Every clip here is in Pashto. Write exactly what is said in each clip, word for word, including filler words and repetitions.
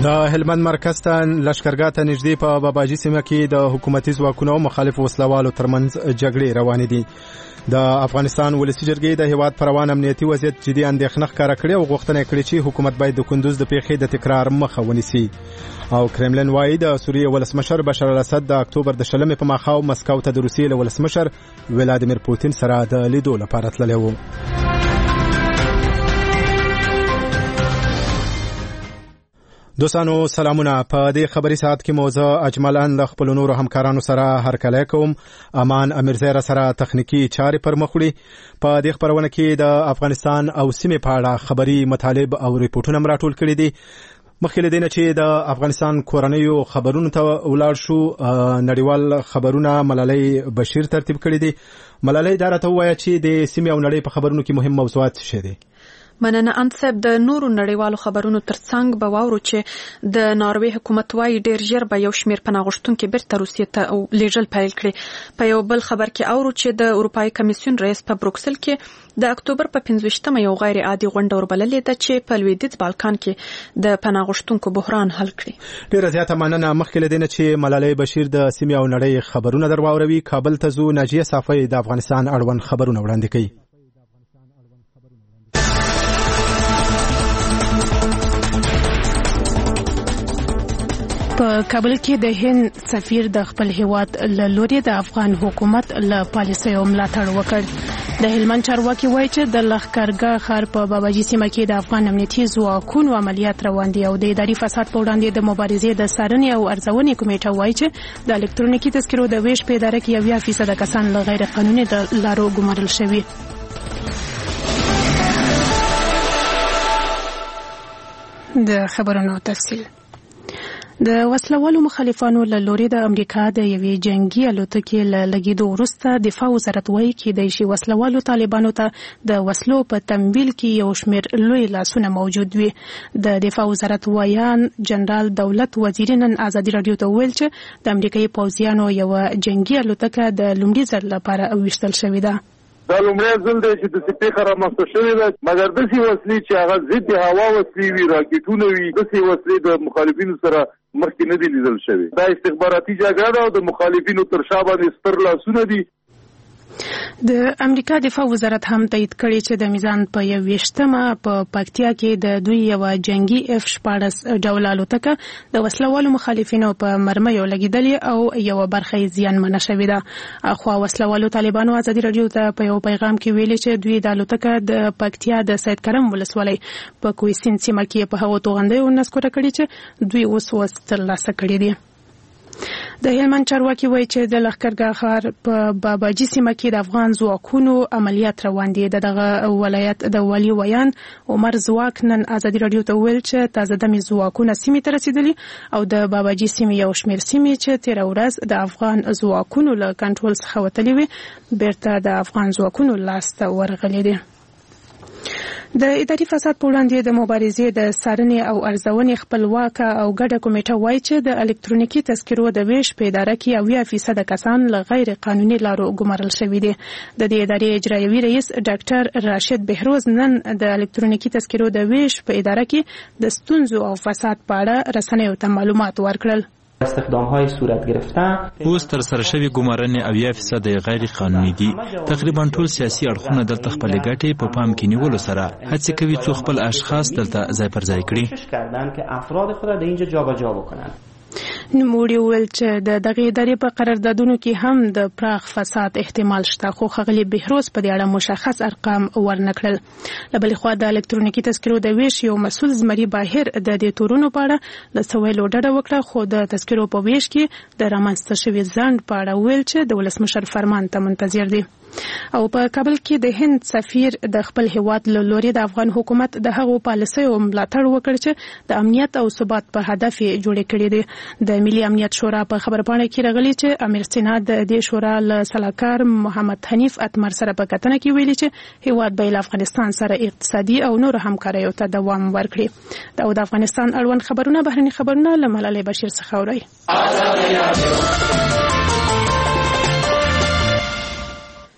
د هلمند مرکز ته لشکرګاه ته نږدې په باباجي سیمه کې د حکومتي ځواکونو او مخالف وسلوالو ترمنځ جګړې روانې دي. د افغانستان ولسي جرګې د هیواد پر روان امنیتي وضعیت جدي اندېښنه ښکاره کړې او غوښتنه یې کړې چې حکومت باید د کندوز د پیښې د تکرار مخه ونیسي. او کرملن وایي د سوریې ولسمشر بشار الاسد د اکتوبر د شلمې په ماښام مسکو ته د روسیې له ولسمشر ولادیمیر پوتین سره د لیدو لپاره تللی و. دوستانو سلامونه. په دې خبري ساعت کې موضوع اجمالاً له خپل نورو همکارانو سره هرکلی کوم. امان امیرزی سره تخنیکی چارې پر مخ وړي. په دې خبرونه کې د افغانستان او سیمې په اړه خبري مطالب او ریپورتونه راټول کړي دي. مخکې له دې نه چې د افغانستان کورنیو خبرونو ته ولاړ شو، نړیوال خبرونه ملالۍ بشیر ترتیب کړي دي. ملالۍ دا راته ووایه چې د سیمې او نړۍ په خبرونو کې مهم موضوعات څه دي؟ مننه انصب. د نورو نړیوالو خبرونو ترڅنګ به واورو چې د ناروې حکومت وايي ډیر ژر به یو شمیر پناه غوښتونکي بیرته روسیې ته لیږل پیل کړي. په یو بل خبر کې اورو چې د اروپایي کمیسیون رئیس په بروکسل کې د اکتوبر په پنځه ویشتمه یو غیر عادي غونډه وربللې ده چې په لویدیځ بالکان کې د پناه غوښتونکو بحران حل کړي. ډیره زیاته مننه. مخکې له دې نه چې ملالۍ بشیر د سیمې او نړۍ خبرونه در واوروي، کابل ته ځو. ناجیه صافی د افغانستان اړوند خبرونه وړاندې کوي. په کابل کې د هند سفیر د خپل هیواد له لوري د افغان حکومت له پالیسیو ملاتړ وکړ. د هلمند چارواکي وایي چې د لښکرګاه ښار په باباجي سیمه کې د افغان امنیتي ځواکونو عملیات روان دي او د اداري فساد په وړاندې د مبارزې د څارنې او ارزونې کمیټه وایي چې د الکترونیکي تذکرو د ویش په اداره کې اویا فیصده کسان له غیر قانوني د لارو ګمارل شوي. د خبرونو تفصیل. د وسلوالو مخالفانو له لوري د امریکا د یوې جنگي الوتکې له لګیدو وروسته دفاع وزارت وایي کېدای شي وسلوالو طالبانو ته د وسلو په تمویل کې یو شمېر لوی لاسونه موجود وي. د دفاع وزارت وایان جنرال دولت وزیر نن ازادي راډیو ته وویل چې د امریکایي پوځیانو یوه جنگي الوتکه د لومړي ځل لپاره ویشتل شوې ده. دا لومړی ځل دی چې د پیښه رامنځته شوې ده، مګر داسې وسلې چې هغه ضد هوا وسلې وي، راکټونه وي، داسې وسلې د مخالفینو سره مخکې نه دي لیدل شوي. دا استخباراتي جګړه ده او د مخالفینو تر شا باندې ستر لاسونه دي. د امریکا دفاع وزارت هم تایید کړی چې د میزان په یوویشتمه په پکتیا کې د دوی یوه جنگي اف شپاړس ډوله الوتکه د وسلوالو مخالفینو په مرمیو لګېدلې او یوه برخه یې زیانمنه شوې ده. اخوا وسلوالو طالبانو ازادي راډیو ته په یو پیغام کې ویلي چې دوی د الوتکه د پکتیا د سید کرم ولسوالۍ په کویسین سیمه کې په هغو توغندیو نسکوره کړي چې دوی اوس اوس ترلاسه کړي دي. د هلمند چارواکي وایي چې د لښکرګاه ښار په باباجي سیمه کې د افغان ځواکونو عملیات روان دي. د دغه ولایت د والي ویان عمر ځواک نن ازادي راډیو ته وویل چې تازه دمې ځواکونه سیمې ته رسېدلي او د باباجي سیمې یو شمېر سیمې چې تېره ورځ د افغان ځواکونو له کنټرول څخه وتلې وې بیرته د افغان ځواکونو لاس ته ورغلې دي. د اداري فساد په وړاندې د مبارزې د څارنې او ارزونې خپلواکه او ګډه کمیټه وایي چې د الکترونیکي تذکرو د ویش په اداره کې اویا فیصده کسان له غیر قانوني لارو ګمارل شوي دي. د دې ادارې اجرایوي رئیس ډاکټر راشد بهروز نن د الکترونیکي تذکرو د ویش په اداره کې د ستونزو او فساد په اړه رسنیو ته معلومات ورکړل. استخدام‌های صورت گرفتن اوس تر سره شوی ګمارنې اویا فیصد غیر قانوني دي. تقریبا ټول سیاسي اړخونه دلته خپل ګټې په پام کې نیولو سره هڅه کوي څو خپل اشخاص دلته ځای پر ځای کړي. کردن که افراد خود را اینجا جابجا بکنن. نوموړي وویل چې د دغې ادارې په قراردادونو کې هم د پراخ فساد احتمال شته، خو ښاغلي بهروز په دې اړه مشخص ارقام ورنه کړل. له بلې خوا د الکترونیکي تذکرو د ویش یو مسؤل زمري باهر د دې تورونو په اړه له څه ویلو ډډه وکړه، خو د تذکرو په ویش کې د رامنځته شوي ځنډ په اړه وویل چې د ولسمشر فرمان ته منتظر دي. او په کابل کې د هند سفیر د خپل هیواد له لوري د افغان حکومت د هغو پالیسیو ملاتړ وکړ چې د امنیت او ثبات په هدف یې جوړې کړې دي. د ملي امنیت شورا په خبرپاڼه کې راغلي چې امیر سینا د دې شورا له سلاکار محمد حنیف اتمر سره په کتنه کې ویلي چې هیواد به له افغانستان سره اقتصادي او نور همکاریو ته دوام ورکړي. دا د افغانستان اړوند خبرونه بهرني خبرونه له ملالۍ بشیر څخه اورئ.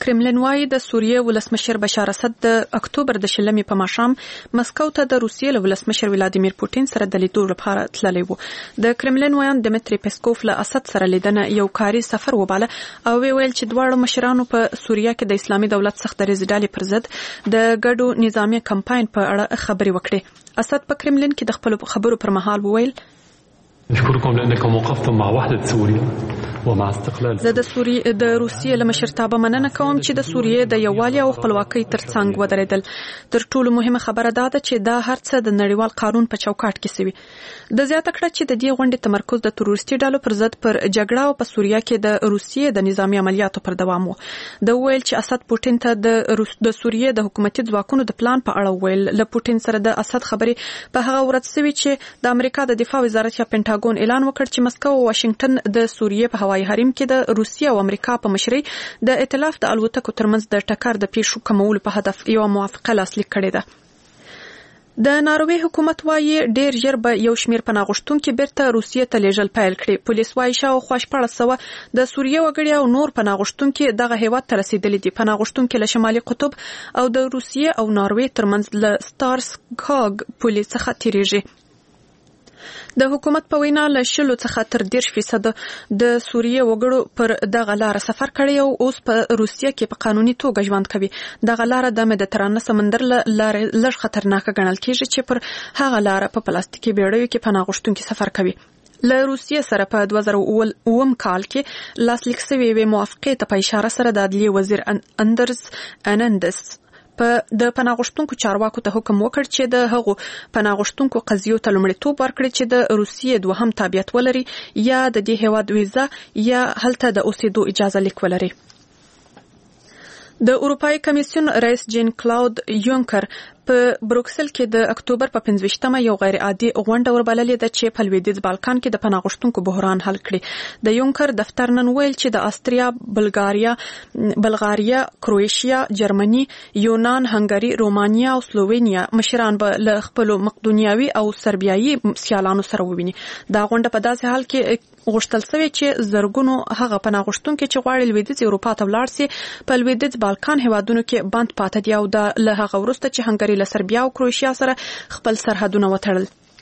کرملین وايي د سوریې ولسمشر بشار اسد د اکتوبر د شلمې په ماښام مسکو ته د روسیې له ولسمشر ولادیمیر پوتین سره د لیدو لپاره تللی و. د کرملین ویان دمیتری پیسکوف له اسد سره لیدنه یو کاري سفر وباله او ویل چې دواړو مشرانو په سوریه کې د اسلامي دولت څخه د رزډالي پر ضد د ګډو نظامی کمپاین په اړه خبرې وکړې. اسد په کرملین کې د خپل خبرو پر مهال وویل نشكركم لأنكم وقفتم مع وحدة سوريا ومع استقلال. زه د سوریې د روسیې له مشرتابه مننه کوم چې د سوریې د یووالي او خپلواکۍ ترڅنګ ودرېدل. تر ټولو مهمه خبره دا ده چې دا هر څه د نړیوال قانون په چوکاټ کې سوي. د زیاته کړه چې د دې غونډې تمرکز د تروریستي ډلو پر ضد پر جګړه او په سوریه کې د روسیې د نظامی عملیاتو پر دوام و. د ویل چې اسد پوتین ته د د سوریې د حکومتي ځواکونو د پلان په اړه ویل. له پوتین سره د اسد خبرې په هغه ورځ سوي چې د امریکا د دفاع وزارت یا پینټاګون اعلان وکړ چې مسکو او واشنگټن د سوریې په هوایي حریم کې د روسیې او امریکا په مشرۍ د ائتلاف د الوتکو ترمنځ د ټکر د پیښو کمولو په هدف یو موافقه لاسلیک کړې ده. د ناروې حکومت وايي ډیر ژر به یو شمیر پناه غوښتونکي بیرته روسیې ته لیږل پیل کړي. پولیس وايي شاوخوا شپږ سوه د سوریې وګړي او نور پناه غوښتونکي دغه هیواد ته رسیدلي دي. پناه غوښتونکي له شمالي قطب او د روسیې او ناروې ترمنځ له ستارسکاګ پولیس څخه تیریږي. د حکومت په وینا له شلو څخه تر دېرش فیصد د سوریې وګړو پر دغه لار سفر کړی او اوس په روسیې کې په قانوني توګه ژوند کوي. دغه لار د مدیترانه سمندر له لارې لږ خطرناکه ګڼل کیږي چې پر هغه لار په پلاستیکي بیړیو کې پناه غوښتونکي سفر کوي. له روسیې سره په دوه زره اووه کال کې لاسلیک شوې وې موافقې ته په اشاره سره د عدلیې وزیر اندرز انندس په د پناه غوښتونکو چارواکو ته حکم وکړ چې د هغو پناه غوښتونکو قضیو ته لومړیتوب ورکړي چې د روسیې دوهم تابعیت ولري یا د دې هیواد ویزا یا هلته د اوسېدو اجازه لیک ولري. د اروپایي کمیسیون رئیس جین کلاود یونکر په بروکسل کې د اکتوبر په پنځویشتمه یو غیر عادي غونډه وربللې ده چې په لویدیځ بالکان کې د پناه غوښتونکو بحران حل کړي. د یونکر دفتر نن ویل چې د استریا، بلغاریا، بلغاریا، کرواتیا، جرمني، یونان، هنګری، رومانیا او سلووینیا مشران به له خپل مقدونیاوي او سربیایي سیالانو سره وویني. دا غونډه په داسې حال کې غوښتل شوې چې زرګونو هغه پناه غوښتونکي چې غواړي لویدیځ اروپا ته ولاړ سي په لویدیځ بالکان هیوادونو کې بند پاتې دي او د له هغه وروسته چې هنګری له سربیا او کرواتیا سره خپل سرحدونه وتړل.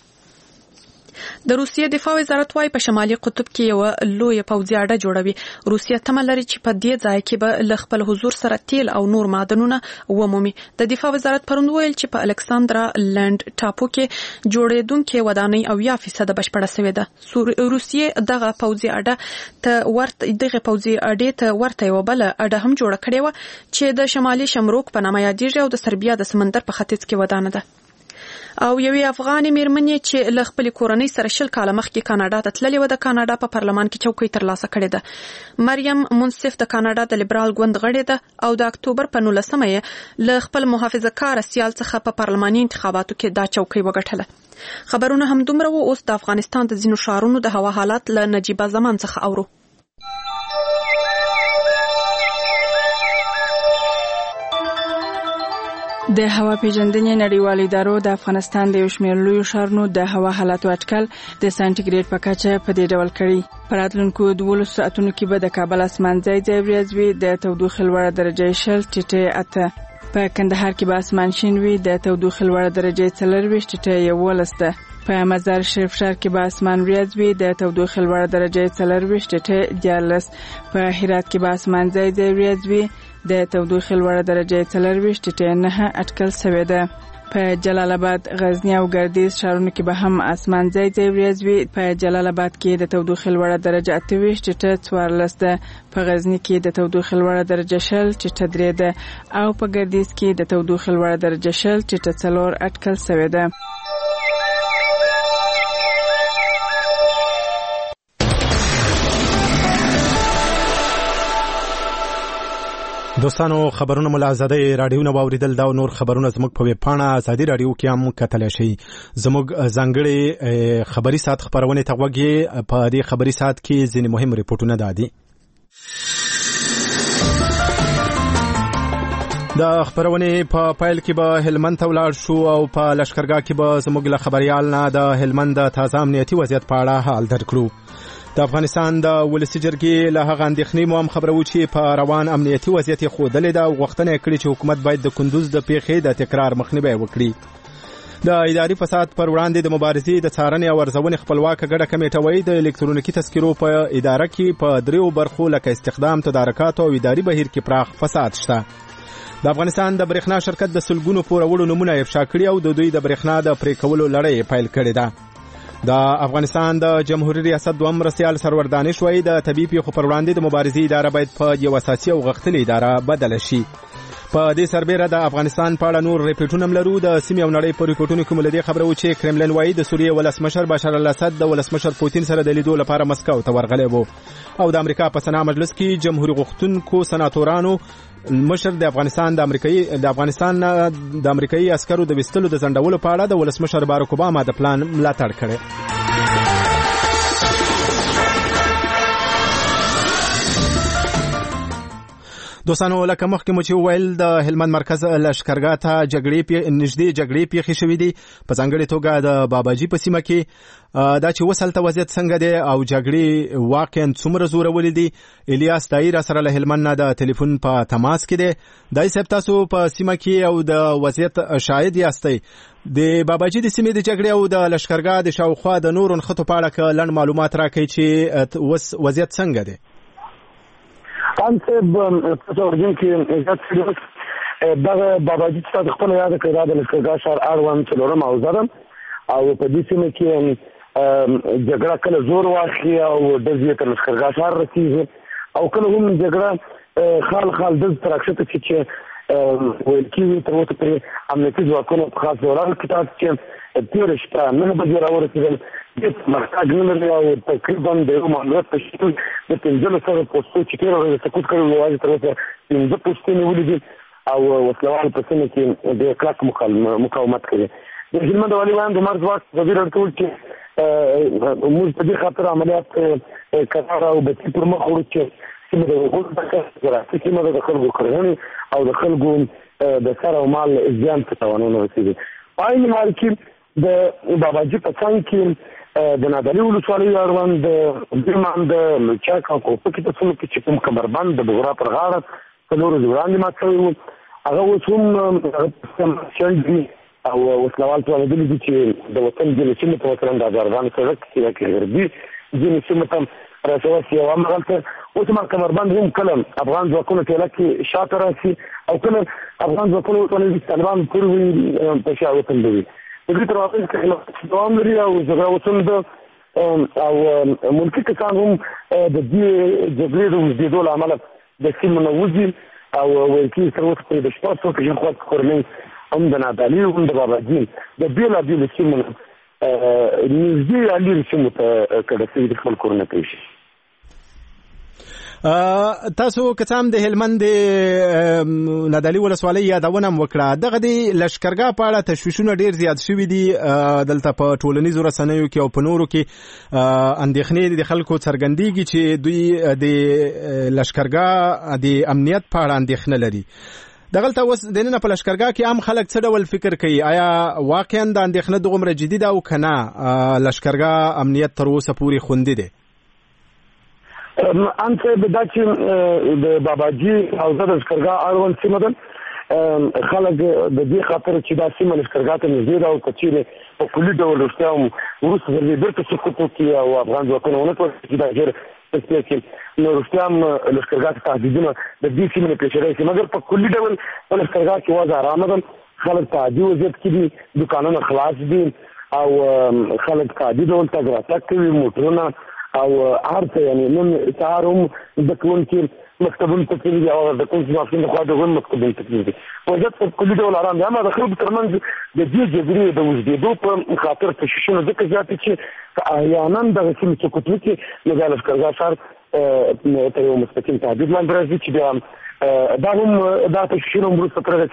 د روسیې دفاع وزارت وايي په شمالي قطب کې یو لوی پوځي اډه جوړوي. روسیه تمه لري چې په دې ځای کې به له خپل حضور سره تیل او نور معدنونه ومومي. د دفاع وزارت پروند ویل چې په الکساندرا لند ټاپو کې جوړېدونکې ودانۍ او یا فیصد بشپړه شوې ده. روسیې دغه پوځي اډه ته ورته دغه پوځي اډې ته ورته یو بل اډه هم جوړه کړې و چې د شمالي شمروک په نامه یادېږي او د سربیا د سمندر په ختیځ کې ودانه ده. او یوې افغانې میرمنې چې له خپل کورنۍ سره شل کاله مخکې کاناډا ته تللې و د کاناډا په پارلمان کې چوکۍ ترلاسه کړې ده. مریم منصف د کاناډا د لیبرال ګوند غړې ده او د اکتوبر په نولسمه یې له خپل محافظه‌کار سیال څخه په پارلماني انتخاباتو کې دا چوکۍ وګټله. خبرونه هم دومره و. اوس د افغانستان د ځینو ښارونو د هوا حالات له نجیبه زمان څخه اورو. د هوا پیژندنې نړیوال ادارو د افغانستان د یو شمېر لویو ښارونو د هوا حالاتو اټکل د سانټیګریډ په کچه په دې ډول کړي. په راتلونکو دولسو ساعتونو کې به د کابل اسمان ځای ځای وریځ وي، د تودوخې لوړه درجه شل ټیټه اته. په کندهار کې به اسمان شین وي، د تودوخې لوړه درجه څلرویشت ټیټه یولس ده. په مزار شریف ښار کې به اسمان وریځ وي، د تودوخې لوړه درجه څلرویشت ټیټه دیارلس. په هرات کې به اسمان ځای ځای وریځ وي، د تودوخې لوړه درجه څلرویشت ټیټه نهه اټکل شوې ده. په جلال آباد، غزنی او ګردیز ښارونو کې به هم اسمان ځای ځای وریځ وي. په جلال آباد کې د تودوخې لوړه درجه اته ویشت ټیټه څوارلس ده. په غزنی کې د تودوخې لوړه درجه شل ټیټه درې ده او په ګردیز کې د تودوخې لوړه درجه شل ټیټه څلور اټکل شوې ده. دوستانو خبرونه مو له ازادۍ راډیو نه واوریدل. دا نور خبرونه زموږ په ویب پاڼه ازادي راډیو کې هم کتلی شئ. زموږ ځانګړي خبري ساعت خبرونه ته غوږی. په دې خبري ساعت کې ځینې مهم ریپورټونه دادي. د خبرونه په پایل کې به هلمند ته ولاړ شو او په لشکرګاه کې به زموږ له خبريال نه د هلمند د تازه امنیتي وضعیت په اړه حال درکړو. د افغانستان د ولسي جرګې له هغه اندېښنې مو هم خبرو چې په روان امنیتي وضعیت یې ښودلې ده او غوښتنه یې کړې چې حکومت باید د کندوز د پیښې د تکرار مخنیوی وکړي. د اداري فساد پر وړاندې د مبارزې د څارنې او ارزونې خپلواکه ګډه کمیټه وایي د الکترونیکي تذکرو په اداره کې په دریو برخو لکه استخدام، تدارکات او اداري بهیر کې پراخ فساد شته. د افغانستان د برېښنا شرکت د سلګونو پورولو نمونه افشا کړي او د دوی د برېښنا د پرې کولو لړۍ پیل کړې ده. د افغانستان د جمهوریت ریاست دوهم مرستیال سرور دانش وایي د طبي پیښو پر وړاندې د مبارزې اداره باید په یو اساسي او غښتلې اداره بدله شي. په دې سربېره د افغانستان په اړه نور ریپورټونه هم لرو. د سیمې او نړۍ په ریپورټونو کې مو له دې خبرو چې کرملین وایي د سوریې ولسمشر بشار الاسد د ولسمشر پوتین سره د لیدو لپاره مسکو ته ورغلی و. او د امریکا په سنا مجلس کې جمهوریت غوښتونکو سناتورانو مشر د افغانستان د امریکایي د افغانستان د امریکایي عسکرو د وستلو د ځنډولو په اړه د ولسمشر باراک اوباما د پلان ملاتړ کړی. دوستانو لکه مخکې مو چې وویل د هلمند مرکز لښکرګاه ته جګړې نږدې جګړې پیښې شوې دي په ځانګړې توګه د باباجي په سیمه کې. دا چې اوس هلته وضعیت څنګه دی او جګړې واقعا څومره زورولې دي. الیاس دایي راسره له هلمند نه د ټلیفون په تماس کې دی. دایي صاحب تاسو په سیمه کې او د وضعیت شاهد یاستئ. د باباجي د سیمې د جګړې او د لښکرګاه د شاوخوا د نورو نښتو په اړه که لنډ معلومات راکړئ چې اوس وضعیت څنګه دی. خان صاحب تاسو ورجن کې عزت سره دغه باباجي چې تاسو خپل یاد کړئ د لښکرګاه ښار اړوند څلورم حوزه ده او په دې سیمه کې جګړه کله زور واخلي او ډزې تر لښکرګاه ښار رسېږي او کله هم جګړه خال خال ډز تر اکشته چې ویل کېږي تر اوسه پورې امنیتي ځواکونو په خاص دوران کې تاسو چې تېره شپه نهه بجې راورسېدل هېڅ مرتاج نه لري او تقریبا د یو معلومات په شتون د پنځلس سوه پوستو چې تېره ورځ سقوط کړي وو یوازې تر اوسه پنځه پوستې نیولي دي او وسلوال په سیمه کې ډېر کلک مقاومت کوي. د هلمند والي وایم د مرز واک وزیر ورته چې موږ په دې خاطر عملیات کرار او بچي پر مخ وړو چې سیمه د حقوقو څخه سیمه د خلکو کرهنې او د خلکو د سر او مال زیان ته تاوانونه رسېږي. په عین حال کې د باباجي په څنګ کې د نادعلي ولسوالۍ اړوند د بیرمان د لوچاک او کوپکي په سیمو کې چې کوم کمربند د بغرا پر غاړه څلور ورځې وړاندې مات شوی و هغه اوس هم شنډ دي او وسلوال توانېدلي دي چې د وطن ځینې سیمو ته مثلا د هزارګانو سړک کې یا کې غربي ځینې سیمو ته رسوسي او همغلته اوس هم کمربند هم کله افغان ځواکونه ټېله کې شاته راسي او کله افغان ځواکونه وتوانېدي چې طالبان پورې وي په شا وتندوي. د دې تر واقع کې دوام لري او جګړه اوسم ده او ملکي کسان هم د دې جګړې د اوږدېدو له امله د سیمو نه وځي او ویل کېږي تر اوسه پورې د شپږ سوه پېژندخوا کورنۍ هم د نادعلي هم د باباجي د بېلابېلو سیمو نه نږدې یا لرې سیمو ته کډه شوي د خپل کورونه پرېښي. تاسو که څه هم د هلمند د نادعلي ولسوالۍ یادونه هم وکړه. دغه د لښکرګاه په اړه تشویشونه ډېر زیات شوي دي دلته په ټولنیزو رسنیو کې او په نورو کې اندېښنې د خلکو څرګندېږي چې دوی د لښکرګاه د امنیت په اړه اندېښنه لري. دغلته اوس دننه په لښکرګاه کې عام خلک څه ډول فکر کوي؟ آیا واقعا د اندېښنه دومره جدي ده او که نه لښکرګاه امنیت تر اوسه پورې خوندي دی؟ ان صاحب دا چې د باباجي حوزه د لښکرګاه اړوند سیمه ده خلک د دې خاطر چې دا سیمه لښکرګاه ته نږدې ده او که چیرې په کلي ډول رښتیا هم وروسته تر دې بېرته سقوط وکړي او افغان ځواکونه ونه توانېږي چې دا ژر تصفیه کړي نو رښتیا هم لښکرګاه ته تهدیدونه د دې سیمې نه پېښېدی شي مګر په کلي ډول په لښکرګاه کې وضع ارامه ده. خلک په عادي وضعیت کې دي دوکانونه خلاص دي او خلک په عادي ډول تګ راتګ کوي موټرونه او هر څه یعنې نن سهار هم د کوونکي مکتبونو ته تللي دي او د کوونکي ماسپښین لخوا د هم مکتبونو ته تللي دي. وضعیت په کلي ډول ارام دی. اما د خلکو ترمنځ د دې جګړې د اوږدېدو په خاطر تشویشونه ځکه زیات دي چې احیانا دغه سیمې سقوط وکړي نو بیا لښکرګاه ښار تر یو مستقیم تهدید لاندې راځي چې بیا دا هم دا تشویشونه هم وروسته تر هغه چې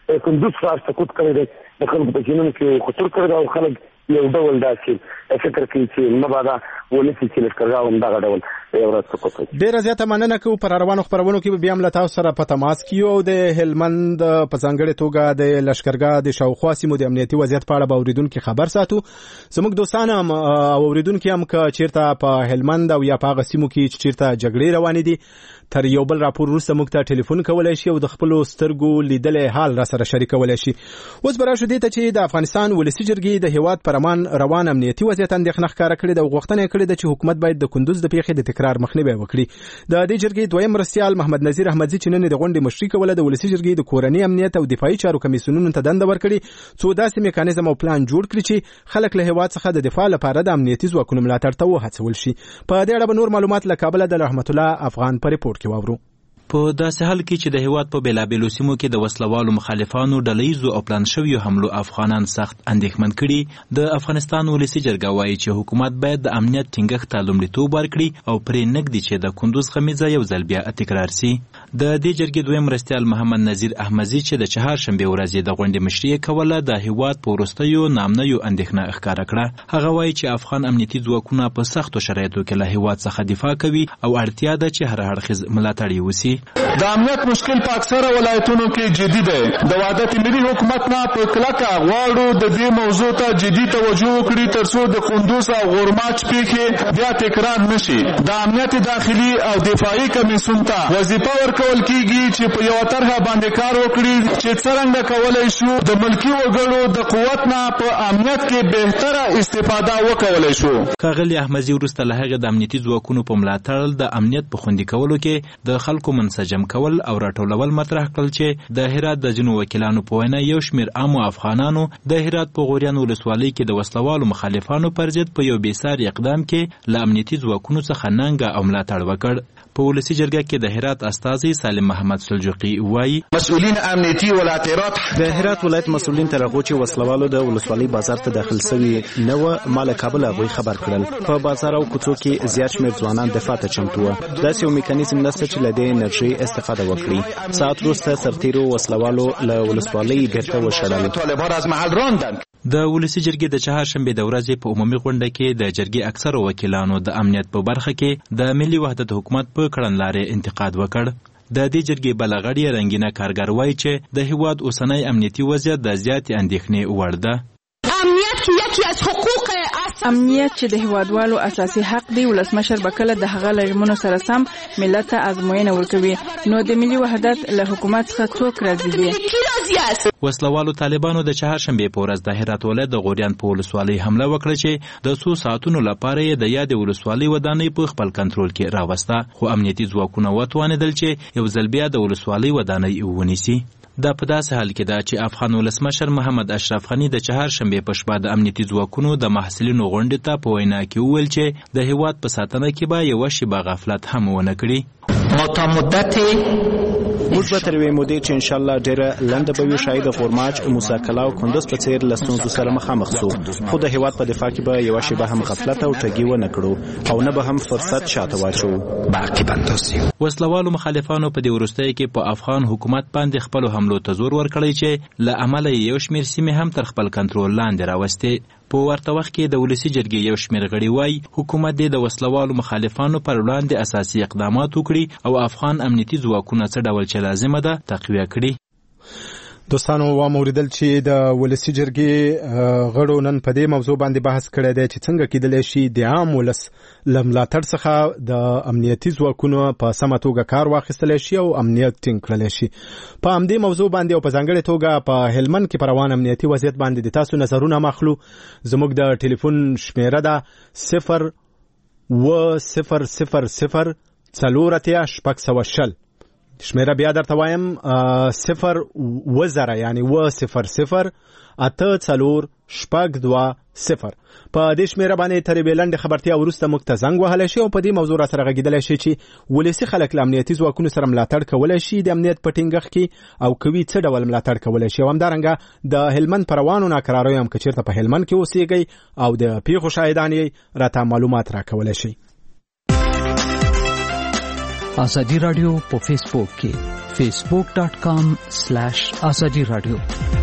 کندوز ښار سقوط کړی دی د خلکو په ذهنونو کې خطر کړی او خلک یو ډول داسې فکر کوي چې مبادا ولسی چې لښکرګاه هم دغه ډول یو ورځ سقوط کوي. ډېره زیاته مننه کوو. پر روانو خبرونو کې بیا هم له تاسو سره په تماس کیو او د هلمند په ځانګړې توګه د لښکرګاه د شاوخوا سیمو د امنیتي وضعیت په اړه به اورېدونکي خبر ساتو. زموږ دوستان هم او اورېدونکي هم که چیرته په هلمند او یا په هغه سیمو کې چې چیرته جګړې روانې دي تر یو بل راپور وروسته موږ ته ټلیفون کولی شي او د خپلو سترګو لیدلی حال را سره شریکولی شي. اوس به راشو دې ته چې د افغانستان ولسي جرګې د هیواد پر امان روان امنیتي وضعیت اندېښنه ښکاره کړې ده او غوښتنه یې کړې ده چې حکومت باید د کندوز د پیښې د تکرار مخنیوی وکړي. د دې جرګې دویم مرستیال محمد نذیر احمدزي چې نن د غونډې مشري کوله د ولسي جرګې د کورني امنیت او دفاعي چارو کمیسیونونو ته دنده ورکړي څو داسې میکانیزم او پلان جوړ کړي چې خلک له هیواد څخه د دفاع لپاره د امنیتي ځواکونو ملاتړ ته وهڅول شي. په دې اړه به نور معلومات له کابله د رحمت الله افغان په ریپورت کې واورو. په داسې حال کې چې د هیواد په بیلابیلو سیمو کې د وسلوالو مخالفانو ډلهیزو او پلان شویو حملو افغانان سخت اندېښمن کړي، د افغانستان ولسي جرګه وایي چې حکومت باید د امنیت ټینګښت ته لومړیتوب ورکړي او پرې نږدي چې د کندوز غمیزه یو ځل بیا تکرار سي. د دې جرګې دویم مرستیال محمد نذیر احمدزي چې د چهارشنبې ورځې د غونډې مشري کوله د هیواد په وروستیو نامنیو اندېښنه ښکاره کړه. هغه وایي چې افغان امنیتي ځواکونه په سختو شرایطو کې له هیواد څخه دفاع کوي او اړتیا ده چې هر اړخیز ملاتړ یې وسي. د امنیت مشکل په اکثره ولایتونو کې جدي دی. د وحدت ملي حکومت نه په کلکه غواړو د دې موضوع ته جدي توجه وکړي ترڅو د کندوز او غورماچ پیښې بیا تکرار نشي. د امنیت داخلي او دفاعي کمیسیون ته وظیفه ورکول کیږي چې په یو طرحه باندې کار وکړي چې څرنګه کولای شو د ملکی وګړو د قوت نه په امنیت کې بهتره استفاده وکولای شو. ښاغلي احمدزي وروسته له هغې د امنیتي ځواکونو په ملاتړ د امنیت په خوندي کولو کې د خلکو منسجم کول او راټولول مطرح کړل چې د هرات د ځینو وکیلانو په وینا یو شمېر عامو افغانانو د هرات په غوریان ولسوالۍ کې د وسلوالو مخالفانو پر ضد په یو بېساري اقدام کې له امنیتي ځواکونو څخه ننګه او ملاتړ وکړ. په ولسي جرګه کې د هرات استازی سالم محمد سلجوقي وایي مسؤلین امنیتي ولایتات د هرات ولایت مسؤلین تر هغه چې وسلوالو د ولسوالۍ بازار ته داخل شوي نه و مال کابل هغوی خبر کړل. په بازار او کوڅو کې زیات شمېر ځوانان دفاع ته چمتو وو. داسې یو میکانیزم نشته چې له دې انرژۍ استفاده وکړي. ساعت وروسته سرتیرو وسلوالو له ولسوالۍ بیرته وشړل. طالبان از محل راندند. د ولسي جرګې د چهارشنبې د ورځې په عمومي غونډه کې د جرګې اکثرو وکیلانو د امنیت په برخه کې د ملي وحدت حکومت په کړنلارې انتقاد وکړ. د دې جرګې بله غړې رنګینه کارګر وایي چې د هیواد اوسنی امنیتي وضعیت د زیاتې اندېښنې وړ ده. امنیت کې یکی از حقوق امنیت چې د هیوادوالو اساسي حق دی، ولسمشر به کله د هغه له ژمنو سره سم ملت ته ازموینه ورکوي، نو د ملي وحدت له حکومت څخه څوک راضي دي؟ وسلوالو طالبانو د چهارشنبې په ورځ د هرات ولایت د غوریان په ولسوالۍ حمله وکړه چې د څو ساعتونو لپاره یې د یادې ولسوالۍ ودانۍ په خپل کنټرول کې راوسته، خو امنیتي ځواکونه وتوانېدل چې یو ځل بیا د ولسوالۍ ودانۍ ونیسي. دا په داسې حال کې ده چې افغان ولسمشر محمد اشرف غني د چهارشنبې په شپه د امنیتي ځواکونو د محصلینو غونډې ته په وینا کې وویل چې د هیواد په ساتنه کې به یوه شیبه غفلت هم ونه کړي. ما تا مدت موږ به تر یوې مودې چې انشاءالله ډېره لنډه به وي ښایي د غورماچ، موسی کلا او کندوز په څېر له ستونزو سره مخامخ سو، خو د هیواد په دفاع کې به یوه شیبه هم غفلت او ټګي ونه کړو او نه به هم فرصت شاته واچوو. وسلوالو مخالفانو په دې وروستیو کې په افغان حکومت باندې خپلو حملو ته زور ورکړی چې له امله یې یو شمېر سیمې هم تر خپل کنټرول لاندې راوستې. په ورته وخت کې د ولسي جرګې یو شمېر غړي وایي حکومت دې د وسلوالو مخالفانو پر وړاندې اساسي اقدامات وکړي او افغان امنیتي ځواکونه څه ډول چې لازمه ده تقویه کړي. دوستانو واوریدل چې د ولسي جرګې غړو نن په دې موضوع باندې بحث کړی دی چې څنګه کېدلی شي د عام ولس له ملاتړ څخه د امنیتي ځواکونو په سمه توګه کار واخیستلی شي او امنیت ټینګ کړلی شي. په همدې موضوع باندې او په ځانګړې توګه په هلمند کې په روان امنیتي وضعیت باندې د تاسو نظرونه مخلو. زموږ د ټلیفون شمیره ده صفر و صفر صفر صفر څلور اتیا شپږ سوه شل. شمیره بیا درته وایم صفر و زره یعنی و صفر صفر اته څلور شپږ دوه صفر. په دې شمیره باندې تر یوې لنډې خبرتیا وروسته موږ ته زنګ وهلی شي او په دې موضوع را سره غږېدلی شي چې ولسي خلک له امنیتي ځواکونو سره ملاتړ کولی شي د امنیت په ټینګښت کې او کوي څه ډول ملاتړ کولی شي. او همدارنګه د هلمند په روانو ناکراریو هم که چېرته په هلمند کې اوسېږئ او د پیښو شاهدان یې راته معلومات راکولی شي. ازادي رادیو په فیسبوک کې facebook dot com slash azadi radio.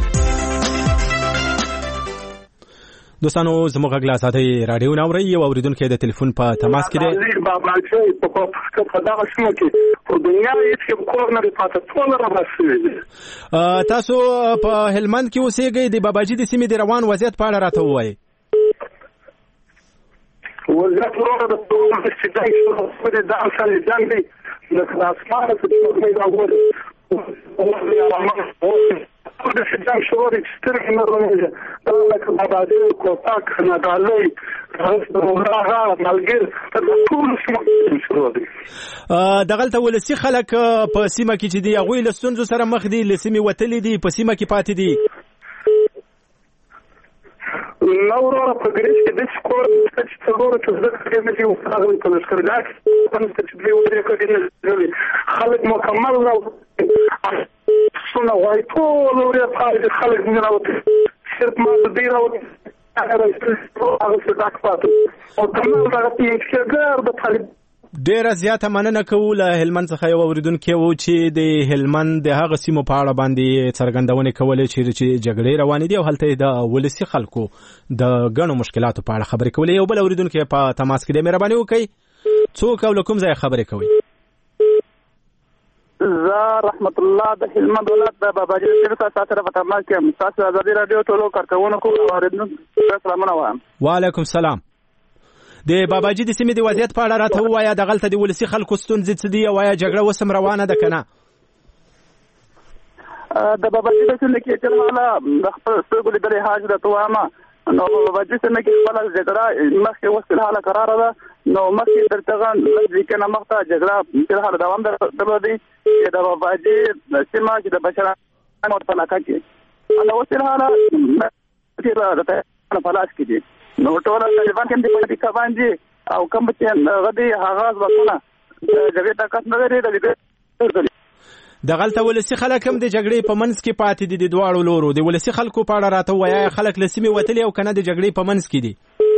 دوستانو زموږ غږ له ازادي رادیو نه اورئ. یو اوریدونکی د ټلیفون په تماس کې دی. بابا چې په په دغه شمو کې په دنیا هیڅ کور نه پاتې ټول را باسي. تاسو په هلمند کې اوسېږئ. د باباجي د سیمې د روان وضعیت په اړه راته ووایئ. وضعیت ورو د ټول چې دای شو په دې ځان سره ځان دی د اسمانه په ټول دا وره د شجاع شوري سترګې نه راوځي دا لکه باباجي کوتاک نه دالي راز د راغه ملګر په ټول سیمه کې دغلته ولسی خلک په سیمه کې چې دی هغه له ستونزو سره مخ دي لسمي وتلې دي په سیمه کې پاتې دي نو ورو په ګریس کې د سکور چې څلور څه ذکر نه دی او هغه په لشکرګاټ په چې دی ورې کوي خلک مکمل راو سونه وای ټول ورې په خلک نه راوته صرف ما د دې راوته هغه څه راکپاتو او تمام هغه چې ګر د طالب ډیره زیاته مننه کوو له هلمند څخه یو اوریدونکی و چې د هلمند د هغه سیمو په اړه باندې څرګندونه کولې چې جګړې روانې دي او هلته د ولسی خلکو د غنو مشکلاتو په اړه خبرې کولې. یو بل اوریدونکی په تماس کې د مهرباني وکړئ څوک او کوم ځای خبرې کوي؟ زه رحمت الله د هلمند ولایت د باباجي سره سره په تماس کې تاسو ازادي رادیو ټولو کارکونکو او اوریدونکو سلامونه وایم. وعلیکم السلام. د باباجي د سیمې د وضعیت په اړه راته ووایه. دغلته د ولسی خلکو ستونزې څه دي او آیا جګړه اوس هم روانه ده که نه؟ د باباجي د سیمې کې چې حاله د خپل سترګو لیدلې حاج درته وایم نو باباجي سیمې کې خپله جګړه مخکې اوس فلحاله قراره ده نو مخکې تر دغه لږ لیکنه مخته جګړه فلحاله دوام درلودی چې د باباجي سیمه چې د بشرانو په علاقه کې اوس فلحاله په لاس کې دي نو ټول طالبان کوم دي په دې باندې او کوم چې غدي آغاز وکړه جګړه طاقت نه لري د دغلته ولسی خلک هم د جګړې په منځ کې پاتې دي د دواړو لورو. د ولسی خلکو په اړه راته وایي خلک لسمي وتلي او کنه د جګړې په منځ کې دي؟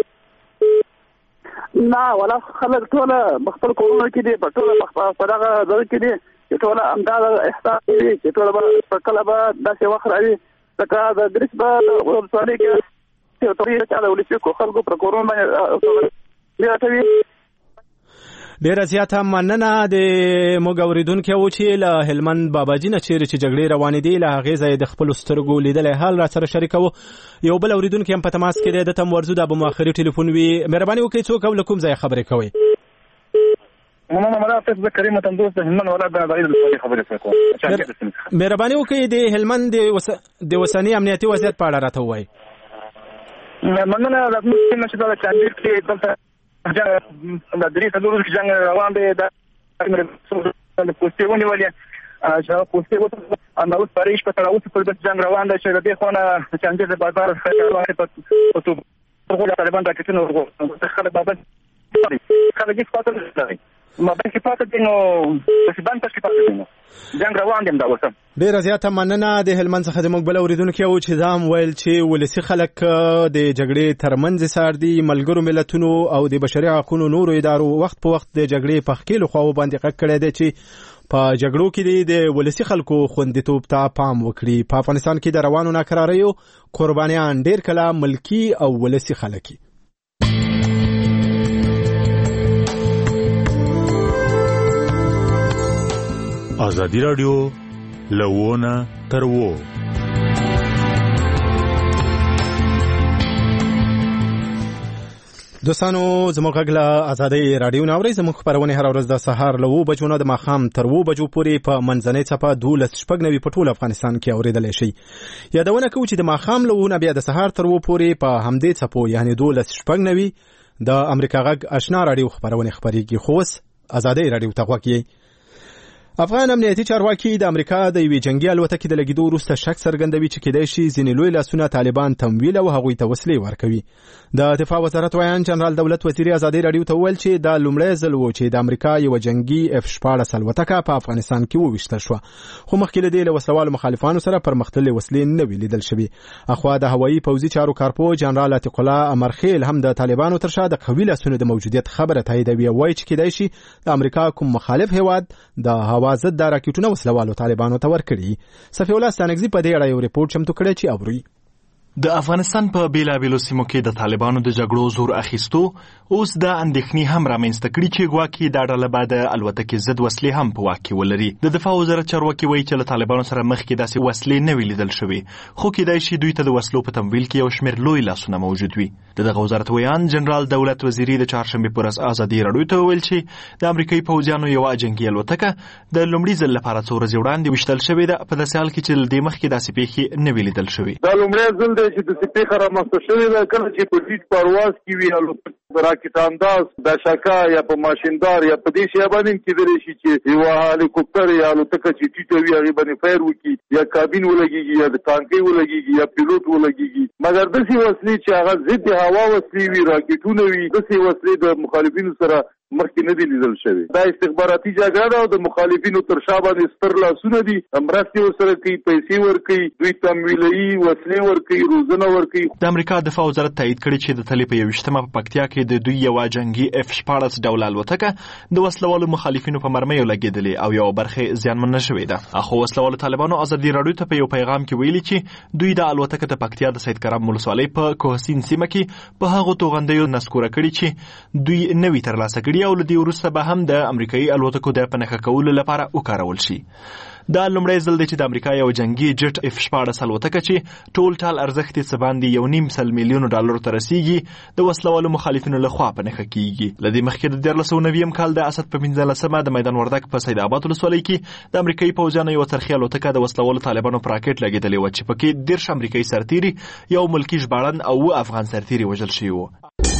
نه ولا خلک ټول خپل کورونه کې دي په ټول په دغه ځای کې دي چې ټول امداد احساس دي چې ټول په کله به داسې وخت راځي لکه د درس به ورسره کې ته طریقه چاله ولسی کو خلکو پر کورونه باندې ډیره زیاته مننه د موږ اوریدونکو و چې له هلمند باباجي نه چیرې چې جګړې روانې دي له هغې ځای د خپلو سترګو لیدلی حال را سره شریکوو. یو بل اوریدونکی هم په تماس کې دی. دته م ورځو دا به مو آخري ټلیفون وي. مهرباني وکړئ څوک او له کوم ځای خبرې کوئ؟ محمد ملافظ زه کریم تندوس د هلمند ولایت د بغیر د خبرې کوم. مهرباني وکړئ د هلمند د اوسني امنیتي وضعیت په اړه راته ووایئ. مننه لازم چې دا چاندیر کې دلته د درې څلور جنگ روان دی د پوسټي ونیولې چې پوسټي وته ان اوس پریش په تراوس په جنگ روان دی چې د دې خونه چاندیر د بازار خلک په تو په طالبان راکټونه ورغو خلک بابا خلک یې پاتې دي ما به کې پاتې دي نو چې باندې کې پاتې دي جنگ روان دي دا اوس. ډیره زیاته مننه د هلمند څخه د موږ بل اوریدونکو و چې ځام ویل چې ولسی خلک د جګړې ترمنځ سار دي ملګرو ملتونو او د بشري حقوقو نورو ادارو وخت په وخت د جګړې په خکېلو خو باندې غږ کړی دی چې په جګړو کې د ولسی خلکو خوندیتوب ته پام وکړي. په افغانستان کې د روانو ناکراریو قربانیان ډیر کله ملکی او ولسی خلک. ازادي رادیو لوونه تر وو. دوستانو زموږ غږ له ازادي رادیو نه اورئ. زموږ خپرونې هر ورځ د سهار له اوو بجو نه د ماښام تر اوو بجو پورې په منځنۍ څپه دولس شپږ نوي په ټول افغانستان کې اورېدلی شي. یادونه کوو چې د ماښام له اوو نه بیا د سهار تر اوو پورې په همدې څپو یعنې دولس شپږ نوي د امریکا غږ اشنا رادیو خپرونې خپرېږي. خو اوس ازادي رادیو ته غوږ یې. افغان امنیتي چارواکي د امریکا د یوې جنگي الوتکې د لګیدو وروسته شک څرګندوي چې کېدای شي ځینې لوی لاسونه طالبان تمویل او هغوی ته وسلې ورکوي. د دفاع وزارت ویان جنرال دولت وزیر ازادي راډیو ته وویل چې دا لومړی ځل و چې د امریکا یو جنگي اف شپاړس الوتکه په افغانستان کې وویشتل شوه، خو مخکې له دې له وسلوالو مخالفانو سره پرمختللې وسلې نه وې لیدل شوې. اخوا د هوایي پوځي چارو کارپو جنرال عتیق الله امرخیل هم د طالبانو تر شا د قوي لاسونو د موجودیت خبره تاییدوي او وایي چې کېدای شي د امریکا کوم مخالف هیواد د هوا ضد د راکټونو وسلوالو طالبانو ته ورکړي. صفي الله ستانګزي په دې اړه یو ریپورت چمتو کړی چې اوري. د افغانستان په بیلابیلو سیمو کې د طالبانو د جګړو زور اخیستو اوس د اندېښنې هم رامنځته کړي چې ګواکې دا ډله به د الوتکې ضد وسلې هم په واک کې ولري. د دفاع وزارت چارواکي وایي چې له طالبانو سره مخکې داسې وسلې نه وې لیدل شوې، خو کېدای شي دوی ته د وسلو په تمویل کې یو شمېر لوی لاسونه موجود وي. د دغه وزارت ویان جنرال دولت وزیري د چهارشنبې په ورځ ازادي راډیو ته وویل چې د امریکایي پوځیانو یوه جنګي الوتکه د لومړي ځل لپاره څو ورځې وړاندې ویشتل شوې ده، په داسې حال کې چې له دې مخکې داسې پیښې نه وې لیدل شوې. دا لومړی ځل دی چې داسې پیښه رامنځته شوې ده، کله چې په ټیټ پرواز کې وي الوتکه راکټ انداز د شکا یا په ماشیندار یا په دې شی باندې کېدلی شي چې یو هلیکوپټر یا الوتکه چې ټیټه وي هغې باندې فایر وکړي یا کابین ولګېږي یا د ټانکۍ ولګېږي یا پیلوټ ولګېږي. مګر داسې وسلې چې هغه ضد هوا وسلې وي، راکټونه وي، داسې وسلې د مخالفینو سره مخکې نه دي لیدل شوي. دا استخباراتي جګړه ده او د مخالفینو تر شا باندې ستر لاسونه دي، مرستې ورسره کوي، پیسې ورکوي، دوی تمویلوي، وسلې ورکوي، روزنه ورکوي. د امریکا دفاع وزارت تایید کړي چې د تلې په یوویشتمه په پکتیا کې د دوی یوه جنګي اف شپاړس ډوله الوتکه د وسلوالو مخالفینو په مرمیو لګېدلې او یوه برخه زیانمنه شوې ده. خو وسلوالو طالبانو ازادي راډیو ته په یو پیغام کې ویلي چې دوی د الوتکه د پکتیا د سید کرم ولسوالۍ په کوهسین سیمه کې په هغو توغندیو نسکوره کړي چې دوی نوي ترلاسه کړي او له دې وروسته به هم د امریکایي الوتکو د پنهخه کولو لپاره وکارول شي. دا لومړی ځل دی چې د امریکا یو جنگي جټ اف شپاړس الوتکه چې ټول ټال ارزښت یې څه باندې یو نیم سل میلیونو ډالرو ته رسیږي د وسلوالو مخالفینو لخوا پنهخه کیږي. له دې مخکې د دیارلس سوه نوي کال د اسد په پنځلسمه د میدان وردګ په سید آباد ولسوالۍ کې د امریکایي پوځیانو یوه ترخي الوتکه د وسلوالو طالبانو په راکټ لګېدلې وه چې پکې دېرش امریکایي سرتیري، یو ملکي ژباړن او اووه افغان سرتیري وژل شوي وو.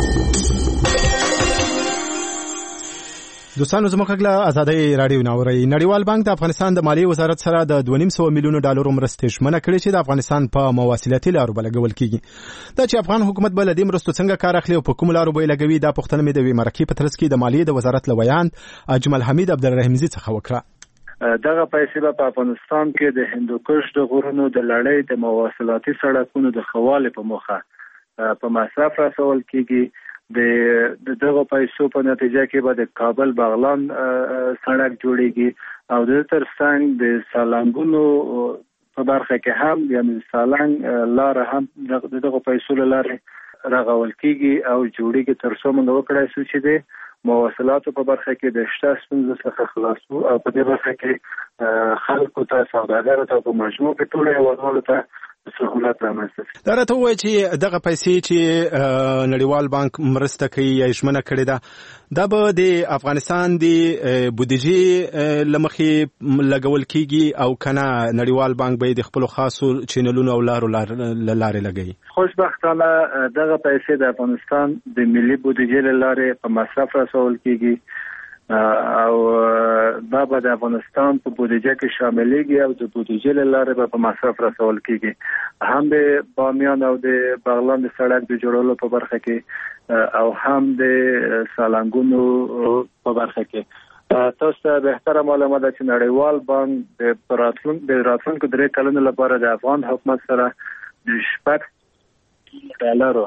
دوستانو زموږ غږ له ازادۍ راډیو نه اورئ. نړیوال بانک د افغانستان د مالیې وزارت سره د دوه نیم سوه میلیونو ډالرو مرستې ژمنه کړې چې د افغانستان په مواصلاتي لارو به لګول کېږي. دا چې افغان حکومت به له دې مرستو څنګه کار اخلي او په کومو لارو به یې لګوي، دا پوښتنه مې د یوې مرکې په ترڅ کې د مالیې د وزارت له ویان اجمل حمید عبدالرحیمزي څخه وکړه. دغه پیسې به په افغانستان کې د هندوکش د غرونو د لړۍ د مواصلاتي سړکونو د ښه والي په موخه په مصرف رسول کېږي. د دغه پیسو په نتیجه کې به د کابل بغلان سړک جوړیږي او د ترڅنګ د سالنګونو په برخه کې هم یعنی سالنګ لار هم د دغه پیسو لاره رغول کېږي او جوړیږي تر څو موږ وکړای شو چې د مواصلاتو په برخه کې د شته ستونزو څخه خلاصو او په دې برخه کې خلکو ته سوداګرو ته په مجموع کې ټول هیوادوالو ته سهولت رامنځته شي. دا راته ووایي چې دغه پیسې چې نړیوال بانک مرسته کوي یا ژمنه کړې ده، دا به د افغانستان د بودیجې له مخې لګول کېږي او که نه نړیوال بانک به یې د خپلو خاصو چینلونو او لارو له لارې لګوي؟ خوشبختانه دغه پیسې د افغانستان د ملي بودیجې له لارې په مصرف رسول کېږي او دا به د افغانستان په بودیجه کې شاملېږي او د بودیجې له لارې به په مصرف رسول کېږي. هم د بامیان او د بغلان د سړک د جوړولو په برخه کې او هم د سالنګونو په برخه کې. تاسو ته بهتره معلومه ده چې نړیوال بانک د راتلونکو درې کلونو لپاره د افغان حکومت سره د شپږ ډالرو